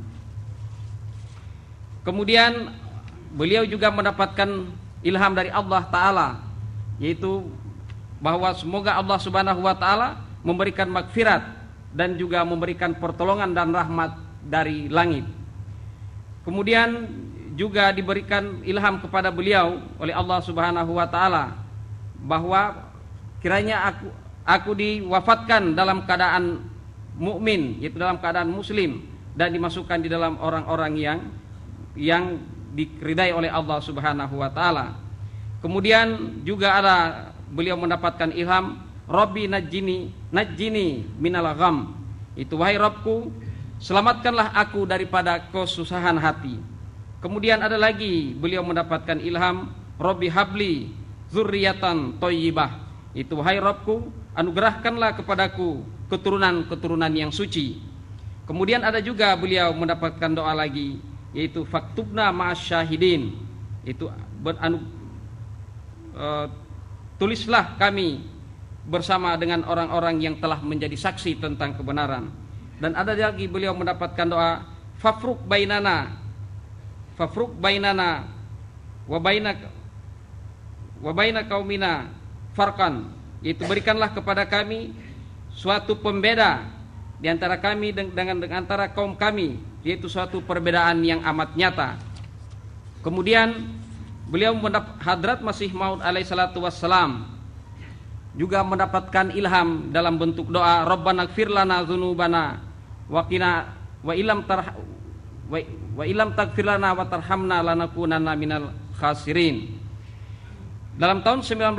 Kemudian beliau juga mendapatkan ilham dari Allah Ta'ala, yaitu bahwa semoga Allah Subhanahu wa Ta'ala memberikan magfirat dan juga memberikan pertolongan dan rahmat dari langit. Kemudian juga diberikan ilham kepada beliau oleh Allah Subhanahu wa Ta'ala bahwa kiranya aku aku diwafatkan dalam keadaan mukmin, yaitu dalam keadaan muslim, dan dimasukkan di dalam orang-orang yang yang diridai oleh Allah Subhanahu wa Ta'ala. Kemudian juga ada beliau mendapatkan ilham Rabbi najjini najjini minal gham, itu wahai Rabbku, selamatkanlah aku daripada kesusahan hati. Kemudian ada lagi beliau mendapatkan ilham Rabbi habli dzurriyyatan thayyibah, itu wahai Rabbku, anugerahkanlah kepadaku keturunan-keturunan yang suci. Kemudian ada juga beliau mendapatkan doa lagi, yaitu faktubna ma'asyahidin, itu beranu, uh, tulislah kami bersama dengan orang-orang yang telah menjadi saksi tentang kebenaran. Dan ada lagi beliau mendapatkan doa fafruq bainana fafruq bainana wa bainak wa baina qaumina farqan, yaitu berikanlah kepada kami suatu pembeda di antara kami dengan dengan antara kaum kami, yaitu suatu perbedaan yang amat nyata. Kemudian beliau mendapat Hadrat Masih Maud alaihi salatu wassalam juga mendapatkan ilham dalam bentuk doa Rabbana ighfir lana dzunubana wa qina wa ilam tarh wa, wa ilam taghfir lana wa tarhamna lanakunanna minal khasirin. Dalam tahun sembilan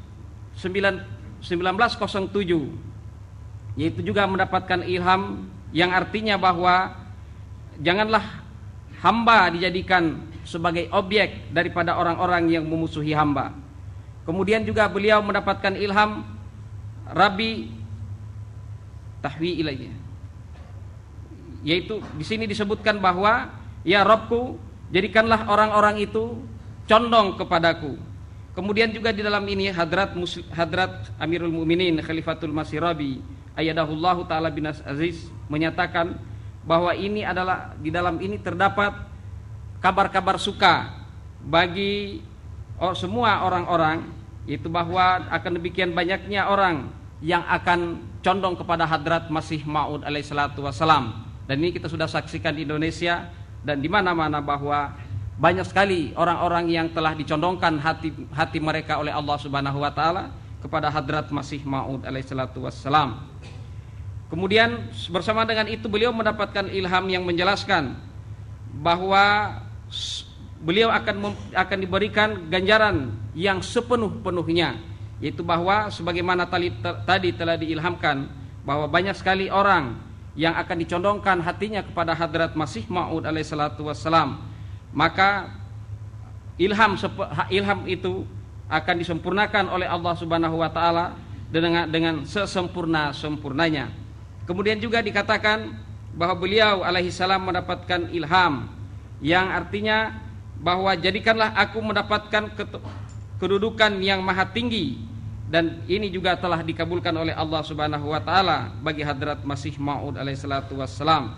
belas nol tujuh, yaitu juga mendapatkan ilham yang artinya bahwa janganlah hamba dijadikan sebagai objek daripada orang-orang yang memusuhi hamba. Kemudian juga beliau mendapatkan ilham Rabbi tahwi ilayya, yaitu di sini disebutkan bahwa ya Rabbku, jadikanlah orang-orang itu condong kepadaku. Kemudian juga di dalam ini Hadrat Muslim, Hadrat Amirul Mukminin Khalifatul Masih Rabi ayyadahullahu taala bin Aziz menyatakan bahwa ini adalah di dalam ini terdapat kabar-kabar suka bagi oh, semua orang-orang, yaitu bahwa akan demikian banyaknya orang yang akan condong kepada Hadrat Masih Maud alaihi salatu wassalam. Dan ini kita sudah saksikan di Indonesia dan di mana-mana bahwa banyak sekali orang-orang yang telah dicondongkan hati hati mereka oleh Allah Subhanahu wa taala kepada Hadrat Masih Maud alaihi salatu wassalam. Kemudian bersama dengan itu beliau mendapatkan ilham yang menjelaskan bahwa beliau akan akan diberikan ganjaran yang sepenuh-penuhnya, yaitu bahwa sebagaimana tali, tadi telah diilhamkan bahwa banyak sekali orang yang akan dicondongkan hatinya kepada Hadrat Masih Maud alaihi salatu wassalam. Maka ilham ilham itu akan disempurnakan oleh Allah Subhanahu wa taala dengan dengan sesempurna-sempurnanya. Kemudian juga dikatakan bahwa beliau alaihi salam mendapatkan ilham yang artinya bahwa jadikanlah aku mendapatkan kedudukan yang maha tinggi, dan ini juga telah dikabulkan oleh Allah Subhanahu wa taala bagi Hadrat Masih Maud alaihi salatu wassalam.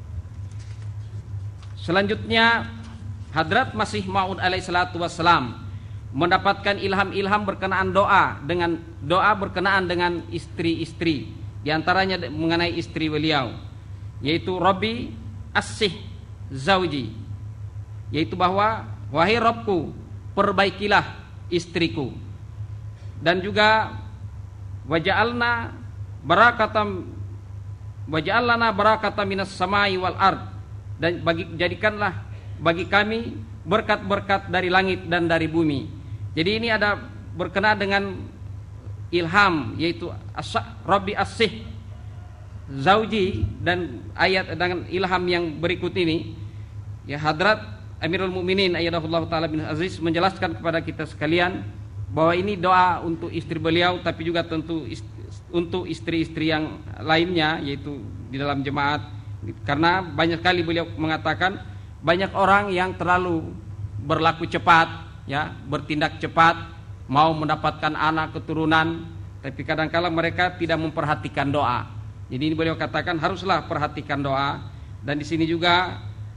Selanjutnya Hadrat Masih Maud alaihi salatu wassalam mendapatkan ilham-ilham berkenaan doa dengan doa berkenaan dengan istri-istri, di antaranya mengenai istri beliau, yaitu Rabbi assih zauji, yaitu bahwa wahai Rabbku, perbaikilah istriku. Dan juga waja'alna barakatam waja'alna barakatam minas samai wal ard, dan bagi jadikanlah bagi kami berkat-berkat dari langit dan dari bumi. Jadi ini ada berkenaan dengan ilham, yaitu Rabbi assih zauji, dan ayat dengan ilham yang berikut ini ya Hadrat Amirul Mukminin ayyadahullahu taala bin Aziz menjelaskan kepada kita sekalian bahwa ini doa untuk istri beliau, tapi juga tentu ist- untuk istri-istri yang lainnya, yaitu di dalam jemaat. Karena banyak kali beliau mengatakan banyak orang yang terlalu berlaku cepat, ya, bertindak cepat, mau mendapatkan anak keturunan, tapi kadang-kala mereka tidak memperhatikan doa. Jadi ini beliau katakan haruslah perhatikan doa. Dan di sini juga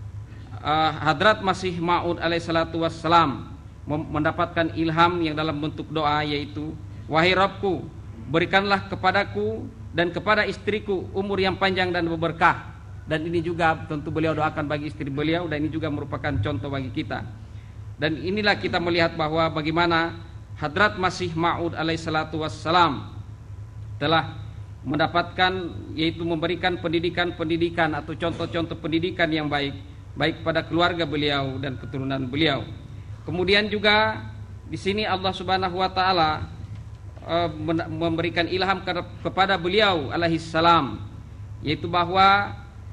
uh, Hadrat Masih Maud alaihissalatu wassalam mendapatkan ilham yang dalam bentuk doa, yaitu wahai Rabbku, berikanlah kepadaku dan kepada istriku umur yang panjang dan berberkah. Dan ini juga tentu beliau doakan bagi istri beliau, dan ini juga merupakan contoh bagi kita. Dan inilah kita melihat bahwa bagaimana Hadrat Masih Maud alaihissalatu wassalam telah mendapatkan, yaitu memberikan pendidikan-pendidikan atau contoh-contoh pendidikan yang baik, baik pada keluarga beliau dan keturunan beliau. Kemudian juga di sini Allah Subhanahu wa taala uh, memberikan ilham kepada beliau alaihissalam, yaitu bahwa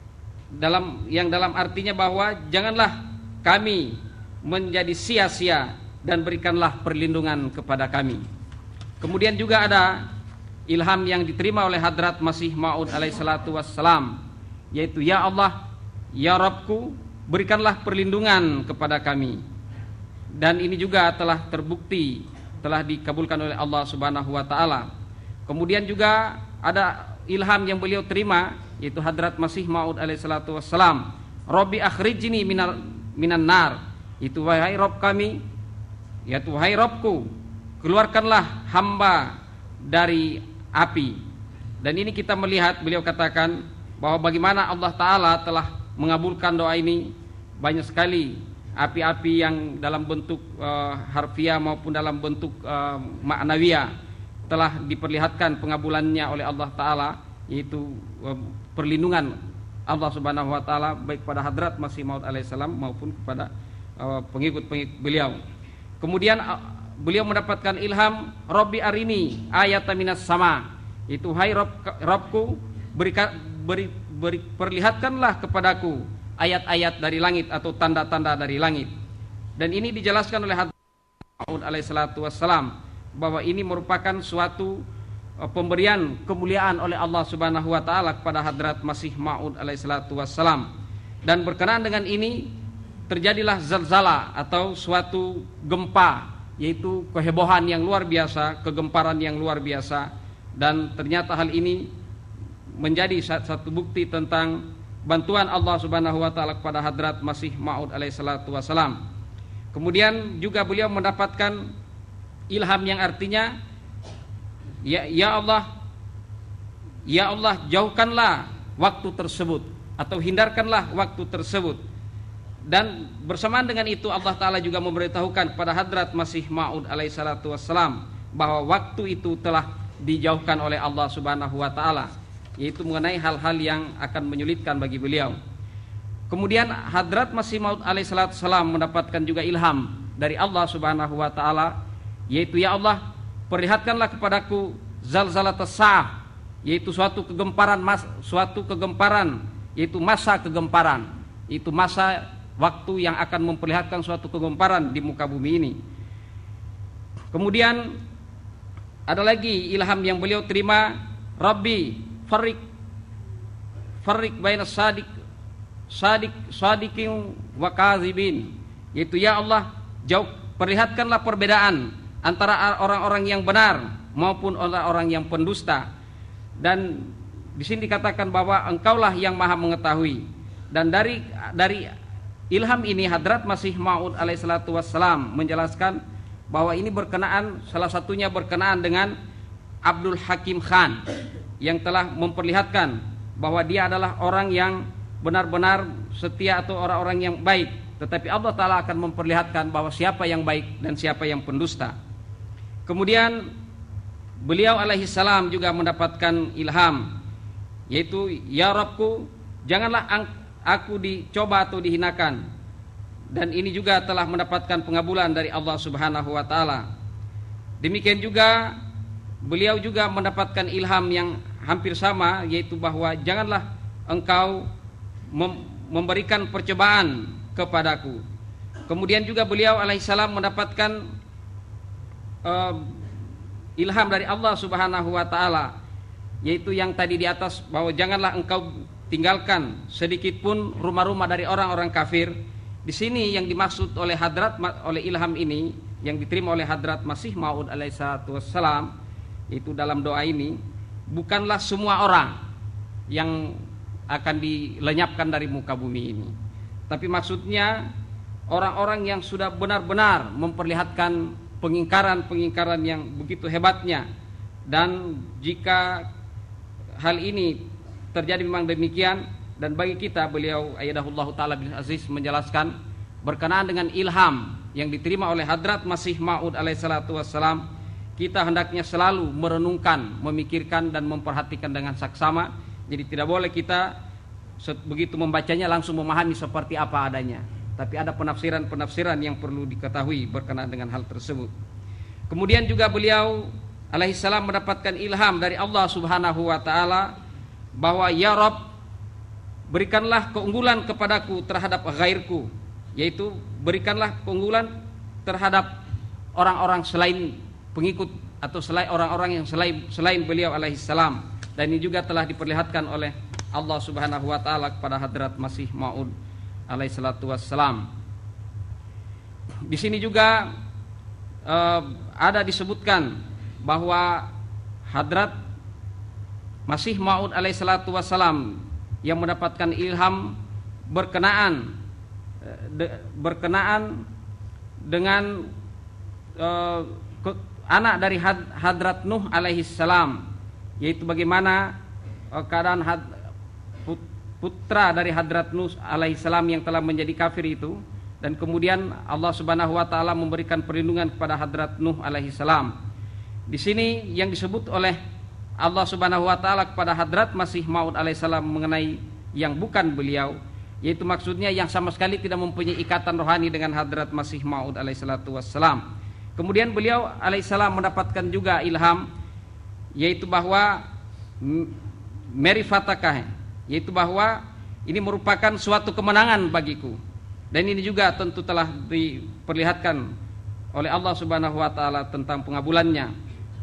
dalam yang dalam artinya bahwa janganlah kami menjadi sia-sia dan berikanlah perlindungan kepada kami. Kemudian juga ada ilham yang diterima oleh Hadrat Masih Maud alaihissalatu wassalam, yaitu ya Allah, ya Rabbku, berikanlah perlindungan kepada kami. Dan ini juga telah terbukti, telah dikabulkan oleh Allah Subhanahu wa taala. Kemudian juga ada ilham yang beliau terima, yaitu Hadrat Masih Maud alaihissalatu wassalam, Rabbi akhrijni minal minan nar, itu wahai Rabb kami, yaitu wahai Rabbku, keluarkanlah hamba dari api. Dan ini kita melihat beliau katakan bahwa bagaimana Allah Ta'ala telah mengabulkan doa ini. Banyak sekali api-api yang dalam bentuk uh, harfiah maupun dalam bentuk uh, maknawiyah telah diperlihatkan pengabulannya oleh Allah Ta'ala, yaitu uh, perlindungan Allah Subhanahu wa taala baik pada Hadrat Masih Maud alaihissalam maupun kepada uh, pengikut-pengikut beliau. Kemudian uh, beliau mendapatkan ilham Rabbi arini ayatan minas sama, itu hai Rabb, Rabbku, berikan beri, beri, perlihatkanlah kepadaku ayat-ayat dari langit atau tanda-tanda dari langit. Dan ini dijelaskan oleh Hadrat Maud alaihissalatu wassalam bahwa ini merupakan suatu uh, pemberian kemuliaan oleh Allah Subhanahu wa taala kepada Hadrat Masih Maud alaihissalatu wassalam. Dan berkenaan dengan ini terjadilah zalzala atau suatu gempa, yaitu kehebohan yang luar biasa, kegemparan yang luar biasa. Dan ternyata hal ini menjadi satu bukti tentang bantuan Allah Subhanahu wa taala kepada Hadrat Masih Maud alaihissalatu wassalam. Kemudian juga beliau mendapatkan ilham yang artinya ya, ya Allah, ya Allah, jauhkanlah waktu tersebut atau hindarkanlah waktu tersebut. Dan bersamaan dengan itu Allah Ta'ala juga memberitahukan kepada Hadrat Masih Maud alaihissalatu wassalam bahwa waktu itu telah dijauhkan oleh Allah Subhanahu wa taala, yaitu mengenai hal-hal yang akan menyulitkan bagi beliau. Kemudian Hadrat Masih Maud alaihissalatu wassalam mendapatkan juga ilham dari Allah Subhanahu wa taala, yaitu ya Allah, perlihatkanlah kepadaku zalzalatus sa'ah, yaitu suatu kegemparan mas, suatu kegemparan yaitu masa kegemparan, itu masa waktu yang akan memperlihatkan suatu kegemparan di muka bumi ini. Kemudian ada lagi ilham yang beliau terima, Rabbi farik farik baina sadik sadik sadikin wa kazibin, yaitu ya Allah, jauh perlihatkanlah perbedaan antara orang-orang yang benar maupun orang-orang yang pendusta. Dan di sini dikatakan bahwa engkaulah yang maha mengetahui. Dan dari dari ilham ini Hadrat Masih Maud alaihissalatu wassalam menjelaskan bahwa ini berkenaan, salah satunya berkenaan dengan Abdul Hakim Khan, yang telah memperlihatkan bahwa dia adalah orang yang benar-benar setia atau orang-orang yang baik. Tetapi Allah Ta'ala akan memperlihatkan bahwa siapa yang baik dan siapa yang pendusta. Kemudian beliau alaihissalam juga mendapatkan ilham, yaitu ya Rabbku, janganlah aku dicoba atau dihinakan. Dan ini juga telah mendapatkan pengabulan dari Allah Subhanahu wa taala. Demikian juga beliau juga mendapatkan ilham yang hampir sama, yaitu bahwa janganlah engkau mem- memberikan percobaan kepadaku. Kemudian juga beliau alaihissalam mendapatkan uh, ilham dari Allah Subhanahu wa taala, yaitu yang tadi di atas, bahwa janganlah engkau tinggalkan sedikit pun rumah-rumah dari orang-orang kafir. Di sini yang dimaksud oleh hadrat, oleh ilham ini yang diterima oleh hadrat Masih Maud alaihissalatu wassalam, itu dalam doa ini, bukanlah semua orang yang akan dilenyapkan dari muka bumi ini, tapi maksudnya orang-orang yang sudah benar-benar memperlihatkan pengingkaran-pengingkaran yang begitu hebatnya. Dan jika hal ini terjadi memang demikian, dan bagi kita, beliau ayyadahullahu ta'ala bil aziz menjelaskan berkenaan dengan ilham yang diterima oleh hadrat Masih Maud alaihissalatu wassalam, kita hendaknya selalu merenungkan, memikirkan dan memperhatikan dengan saksama. Jadi tidak boleh kita begitu membacanya langsung memahami seperti apa adanya, tapi ada penafsiran-penafsiran yang perlu diketahui berkenaan dengan hal tersebut. Kemudian juga beliau alaihissalam mendapatkan ilham dari Allah Subhanahu wa taala bahwa ya Rabb, berikanlah keunggulan kepadaku terhadap ghairku, yaitu berikanlah keunggulan terhadap orang-orang selain pengikut atau selain orang-orang yang selain selain beliau alaihissalam. Dan ini juga telah diperlihatkan oleh Allah Subhanahu wa taala kepada hadrat Masih Maud alaihissalatu wassalam. Di sini juga uh, ada disebutkan bahwa hadrat Masih Maud alaihissalatu wassalam yang mendapatkan ilham berkenaan de, berkenaan dengan uh, ke, anak dari had, hadrat Nuh alaihissalam, yaitu bagaimana uh, keadaan had, putra dari hadrat Nuh alaihissalam yang telah menjadi kafir itu, dan kemudian Allah Subhanahu wa taala memberikan perlindungan kepada hadrat Nuh alaihissalam. Di sini yang disebut oleh Allah Subhanahu wa taala kepada hadrat Masih Maud alaihissalam mengenai yang bukan beliau, yaitu maksudnya yang sama sekali tidak mempunyai ikatan rohani dengan hadrat Masih Maud alaihissalatu wassalam. Kemudian beliau alaihissalam mendapatkan juga ilham, yaitu bahwa merifatakah, yaitu bahwa ini merupakan suatu kemenangan bagiku. Dan ini juga tentu telah diperlihatkan oleh Allah Subhanahu wa taala tentang pengabulannya.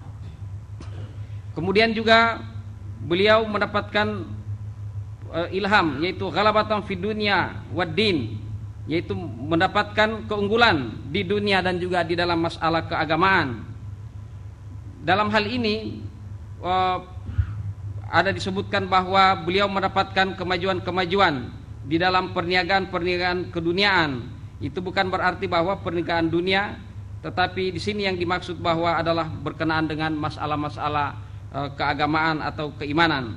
Kemudian juga beliau mendapatkan uh, ilham, yaitu ghalabatan fid dunya wad din, yaitu mendapatkan keunggulan di dunia dan juga di dalam masalah keagamaan. Dalam hal ini uh, ada disebutkan bahwa beliau mendapatkan kemajuan-kemajuan di dalam perniagaan-perniagaan keduniaan. Itu bukan berarti bahwa perniagaan dunia, tetapi di sini yang dimaksud bahwa adalah berkenaan dengan masalah-masalah uh, keagamaan atau keimanan.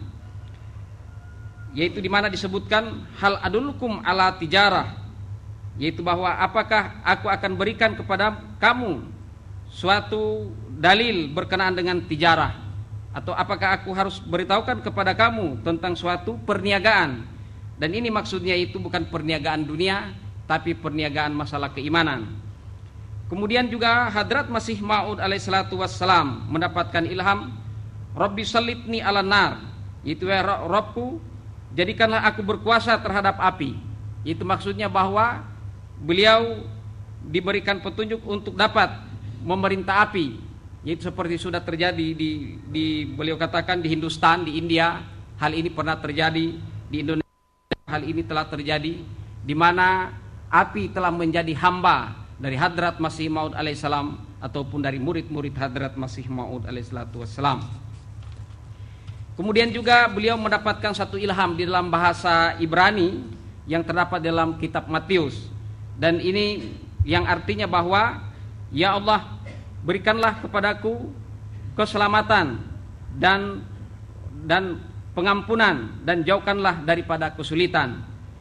Yaitu di mana disebutkan hal adullukum ala tijarah, yaitu bahwa apakah aku akan berikan kepada kamu suatu dalil berkenaan dengan tijarah, atau apakah aku harus beritahukan kepada kamu tentang suatu perniagaan. Dan ini maksudnya itu bukan perniagaan dunia, tapi perniagaan masalah keimanan. Kemudian juga hadrat Masih Maud alaihissalatu wassalam mendapatkan ilham, Rabbi sallitni ala nar, yaitu ya Rabbku, jadikanlah aku berkuasa terhadap api. Itu maksudnya bahwa beliau diberikan petunjuk untuk dapat memerintah api, yaitu seperti sudah terjadi di, di beliau katakan di Hindustan, di India. Hal ini pernah terjadi di Indonesia. Hal ini telah terjadi di mana api telah menjadi hamba dari hadrat Masih Maud alaihissalam ataupun dari murid-murid hadrat Masih Maud alaihissalatu wassalam. Kemudian juga beliau mendapatkan satu ilham di dalam bahasa Ibrani yang terdapat dalam kitab Matius, dan ini yang artinya bahwa ya Allah, berikanlah kepadaku keselamatan dan dan pengampunan, dan jauhkanlah daripada kesulitan.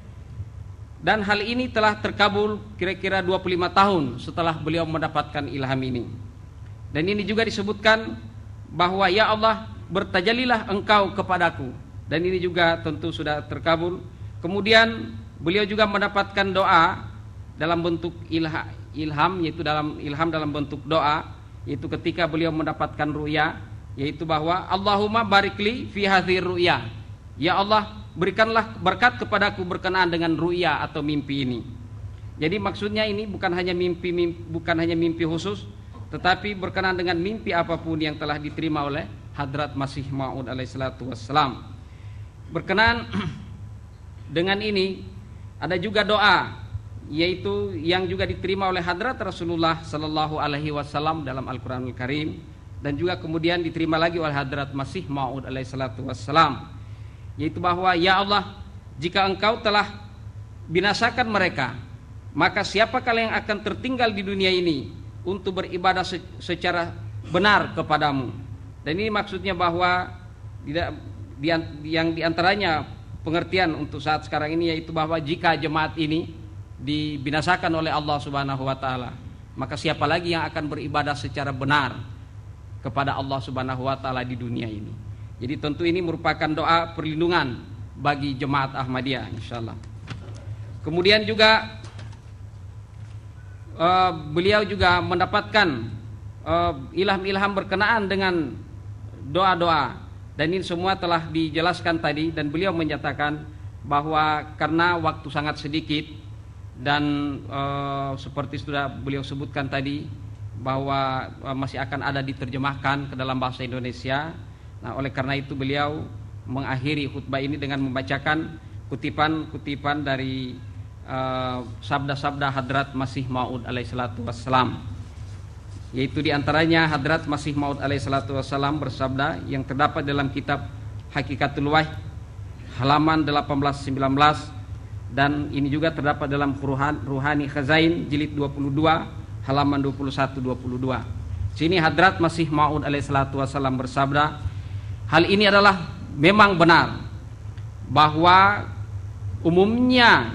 Dan hal ini telah terkabul kira-kira dua puluh lima tahun setelah beliau mendapatkan ilham ini. Dan ini juga disebutkan bahwa ya Allah, bertajalilah engkau kepadaku, dan ini juga tentu sudah terkabul. Kemudian beliau juga mendapatkan doa dalam bentuk ilha, ilham, yaitu dalam ilham dalam bentuk doa, yaitu ketika beliau mendapatkan ru'ya, yaitu bahwa Allahumma barikli fi hadhir ru'ya, ya Allah, berikanlah berkat kepadaku berkenaan dengan ru'ya atau mimpi ini. Jadi maksudnya ini bukan hanya mimpi, mimpi bukan hanya mimpi khusus, tetapi berkenaan dengan mimpi apapun yang telah diterima oleh Hadrat Masih Maud alaihissalatu wassalam. Berkenaan dengan ini ada juga doa, yaitu yang juga diterima oleh Hadrat Rasulullah sallallahu alaihi wasallam dalam Al-Qur'anul Karim, dan juga kemudian diterima lagi oleh Hadrat Masih Maud alaihissalatu wassalam, yaitu bahwa ya Allah, jika engkau telah binasakan mereka, maka siapakah yang akan tertinggal di dunia ini untuk beribadah secara benar kepadamu. Dan ini maksudnya bahwa tidak yang diantaranya pengertian untuk saat sekarang ini, yaitu bahwa jika jemaat ini dibinasakan oleh Allah Subhanahu wa taala, maka siapa lagi yang akan beribadah secara benar kepada Allah Subhanahu wa taala di dunia ini. Jadi tentu ini merupakan doa perlindungan bagi jemaat Ahmadiyah insyaallah. Kemudian juga uh, beliau juga mendapatkan uh, ilham-ilham berkenaan dengan doa-doa, dan ini semua telah dijelaskan tadi, dan beliau menyatakan bahwa karena waktu sangat sedikit dan uh, seperti sudah beliau sebutkan tadi bahwa uh, masih akan ada diterjemahkan ke dalam bahasa Indonesia. Nah, oleh karena itu beliau mengakhiri khutbah ini dengan membacakan kutipan-kutipan dari uh, sabda-sabda Hadrat Masih Maud alaihissalatu wassalam, yaitu diantaranya Hadrat Masih Maud alaihissalatu wassalam bersabda yang terdapat dalam kitab Hakikatul Wahyi halaman delapan belas sembilan belas, dan ini juga terdapat dalam Ruhani Khazain jilid dua puluh dua halaman dua puluh satu dua puluh dua. Sini Hadrat Masih Maud alaihissalatu wassalam bersabda, hal ini adalah memang benar bahwa umumnya,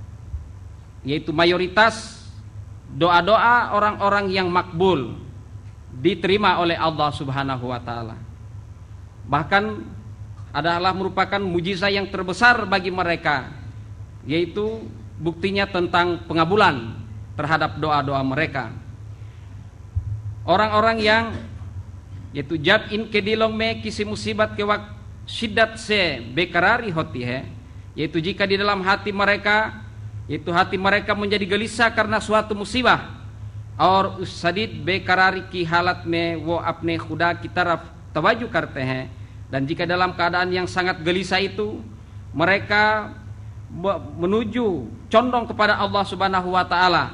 yaitu mayoritas doa-doa orang-orang yang makbul diterima oleh Allah Subhanahu wa taala. Bahkan adalah merupakan mujizat yang terbesar bagi mereka, yaitu buktinya tentang pengabulan terhadap doa-doa mereka. Orang-orang yang yaitu jab in kedilong me kisi musibat ke wak syiddat se bekarari hoti he, yaitu jika di dalam hati mereka, yaitu hati mereka menjadi gelisah karena suatu musibah, और उस सदीद बेकरारी की हालत में वो अपने खुदा की तरफ तवज्जो करते हैं, dan jika dalam keadaan yang sangat gelisah itu mereka menuju condong kepada Allah Subhanahu wa taala,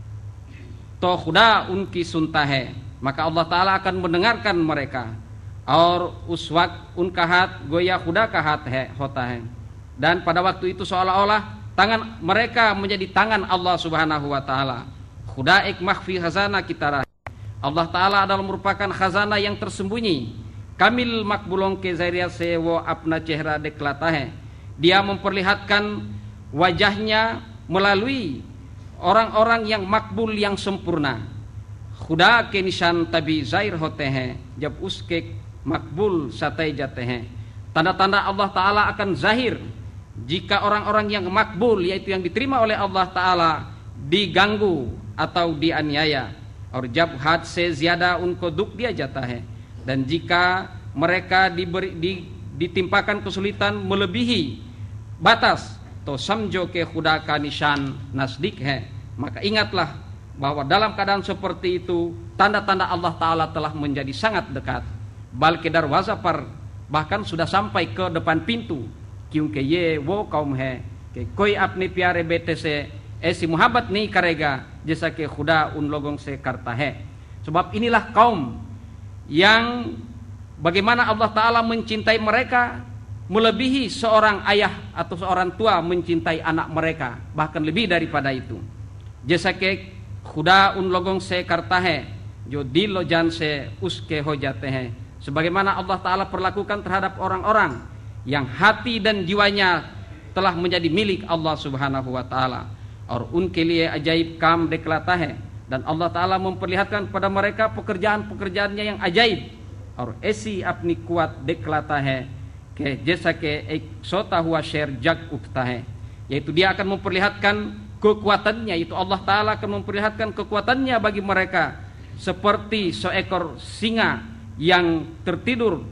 to खुदा उनकी सुनता है, maka Allah taala akan mendengarkan mereka. और उस वक्त उनका हाथ गोया खुदा का हाथ है होता है, dan pada waktu itu seolah-olah tangan mereka menjadi tangan Allah Subhanahu wa taala. Khuda ek makhfi khazana kita, Allah taala adalah merupakan khazanah yang tersembunyi. Kamil makbulong ke zaria se wo apna chehra deklata hai, dia memperlihatkan wajahnya melalui orang-orang yang makbul yang sempurna. Khuda ke nishan tabi zair hote hai jab uske makbul satai jate hai, tanda-tanda Allah taala akan zahir jika orang-orang yang makbul, yaitu yang diterima oleh Allah taala, diganggu atau dianiaya. Aur jab had se ziada unko duk dia jata hai, dan jika mereka diberi, di, ditimpakan kesulitan melebihi batas, to samjo ke khuda ka nishan nasdik hai, maka ingatlah bahwa dalam keadaan seperti itu tanda-tanda Allah taala telah menjadi sangat dekat. Balke darwaza par, bahkan sudah sampai ke depan pintu. Kyunke ye wo kaum hai ke koi apne pyare bete se ऐसी मुहब्बत नहीं करेगा जैसा कि खुदा उन लोगों से करता है. Sebab inilah kaum yang bagaimana Allah taala mencintai mereka melebihi seorang ayah atau seorang tua mencintai anak mereka, bahkan lebih daripada itu. जैसा कि खुदा उन लोगों से करता है जो दिल और जान से उसके हो जाते हैं, sebagaimana Allah taala perlakukan terhadap orang-orang yang hati dan jiwanya telah menjadi milik Allah Subhanahu wa taala. और उनके लिए अजाइब काम दिखलाता है, dan Allah taala memperlihatkan kepada mereka pekerjaan-pekerjaannya yang ajaib. और ऐसी अपनी कुवत दिखलाता है कि जैसा कि एक सोता हुआ शेर जग उठता है, yaitu dia akan memperlihatkan kekuatannya, itu Allah taala akan memperlihatkan kekuatannya bagi mereka seperti seekor singa yang tertidur,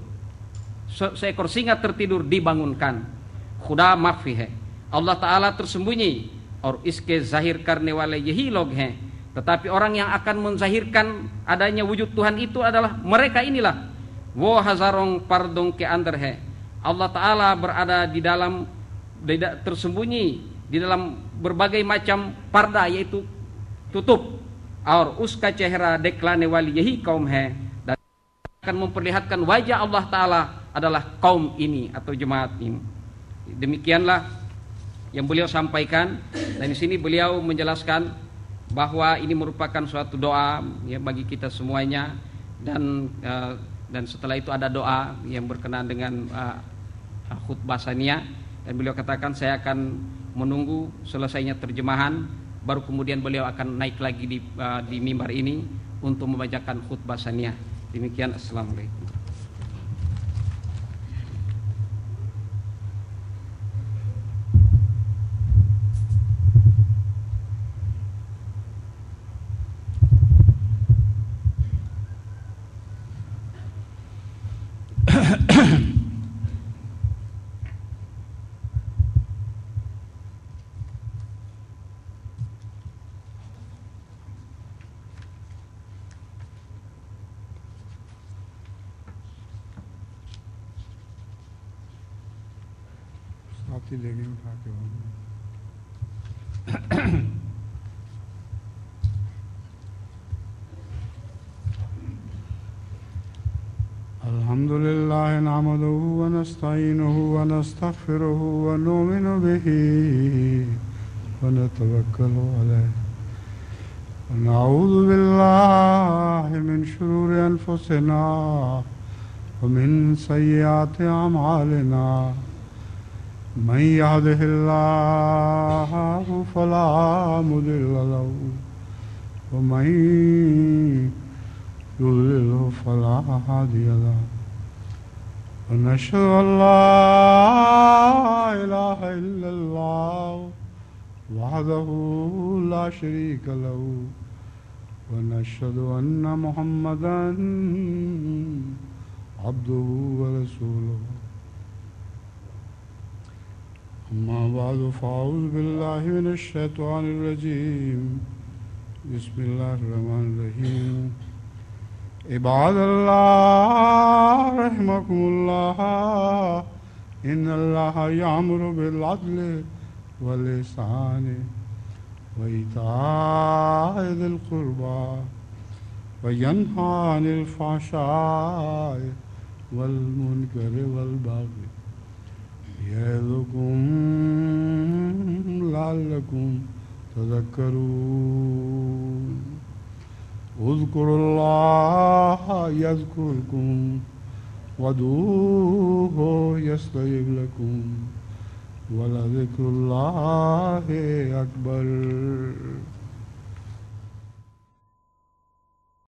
se seekor singa tertidur dibangunkan. Khuda makhfi hai, Allah taala tersembunyi. और इसके जाहिर करने वाले यही लोग हैं Tetapi orang yang akan menzahirkan adanya wujud Tuhan itu adalah mereka inilah. Wo hazarong pardong ke anderhe. Allah Ta'ala berada di dalam tersembunyi di dalam berbagai macam parda, yaitu tutup. Aur uska cehra deklane waliyahi kaum he, dan akan memperlihatkan wajah Allah Ta'ala adalah kaum ini atau jemaat ini. Demikianlah yang beliau sampaikan, dan di sini beliau menjelaskan bahwa ini merupakan suatu doa ya bagi kita semuanya, dan uh, dan setelah itu ada doa yang berkenaan dengan uh, khutbah saniyah, dan beliau katakan saya akan menunggu selesainya terjemahan, baru kemudian beliau akan naik lagi di uh, di mimbar ini untuk membacakan khutbah saniyah. Demikian, assalamualaikum. साथी लेके उठा के अल्हम्दुलिल्लाह नहमदुहु व नस्तईनुहु व नस्तगफिरुहु व नुमिनु बिही व नतवक्कलु अलैहि व नऊज़ु बिल्लाहि मिन शुरूरि अनफुसिना व मिन सय्यिआति अमालिना मन यहदिहिल्लाहु फला मुदिल्ल लहु व मन युद्लिल्हु फला हादिय लहु व नशहदु अल्ला इलाहा इल्लल्लाह वहदहु ला शरीका लहु व नशहदु अन्ना मुहम्मदन अब्दुहु व रसूलुहु अम्मा बादु फ़अऊज़ु बिल्लाहि मिनश शैतानिर रजीम बिस्मिल्लाहिर रहमानिर रहीम इबादल्लाह रहमकुमुल्लाह इन्नल्लाह यअमुरु बिल अदलि वल इहसानि व ईताइ ज़िल क़ुर्बा व यन्हा अनिल फ़हशाइ वल मुनकरि वल बग़ि यअज़ुकुम लअल्लकुम तज़क्करून उज़्कुरुल्लाह यज़्कुरुकुम वदूहु यस्तजिब लकुम वलज़िक्रुल्लाहि अकबर।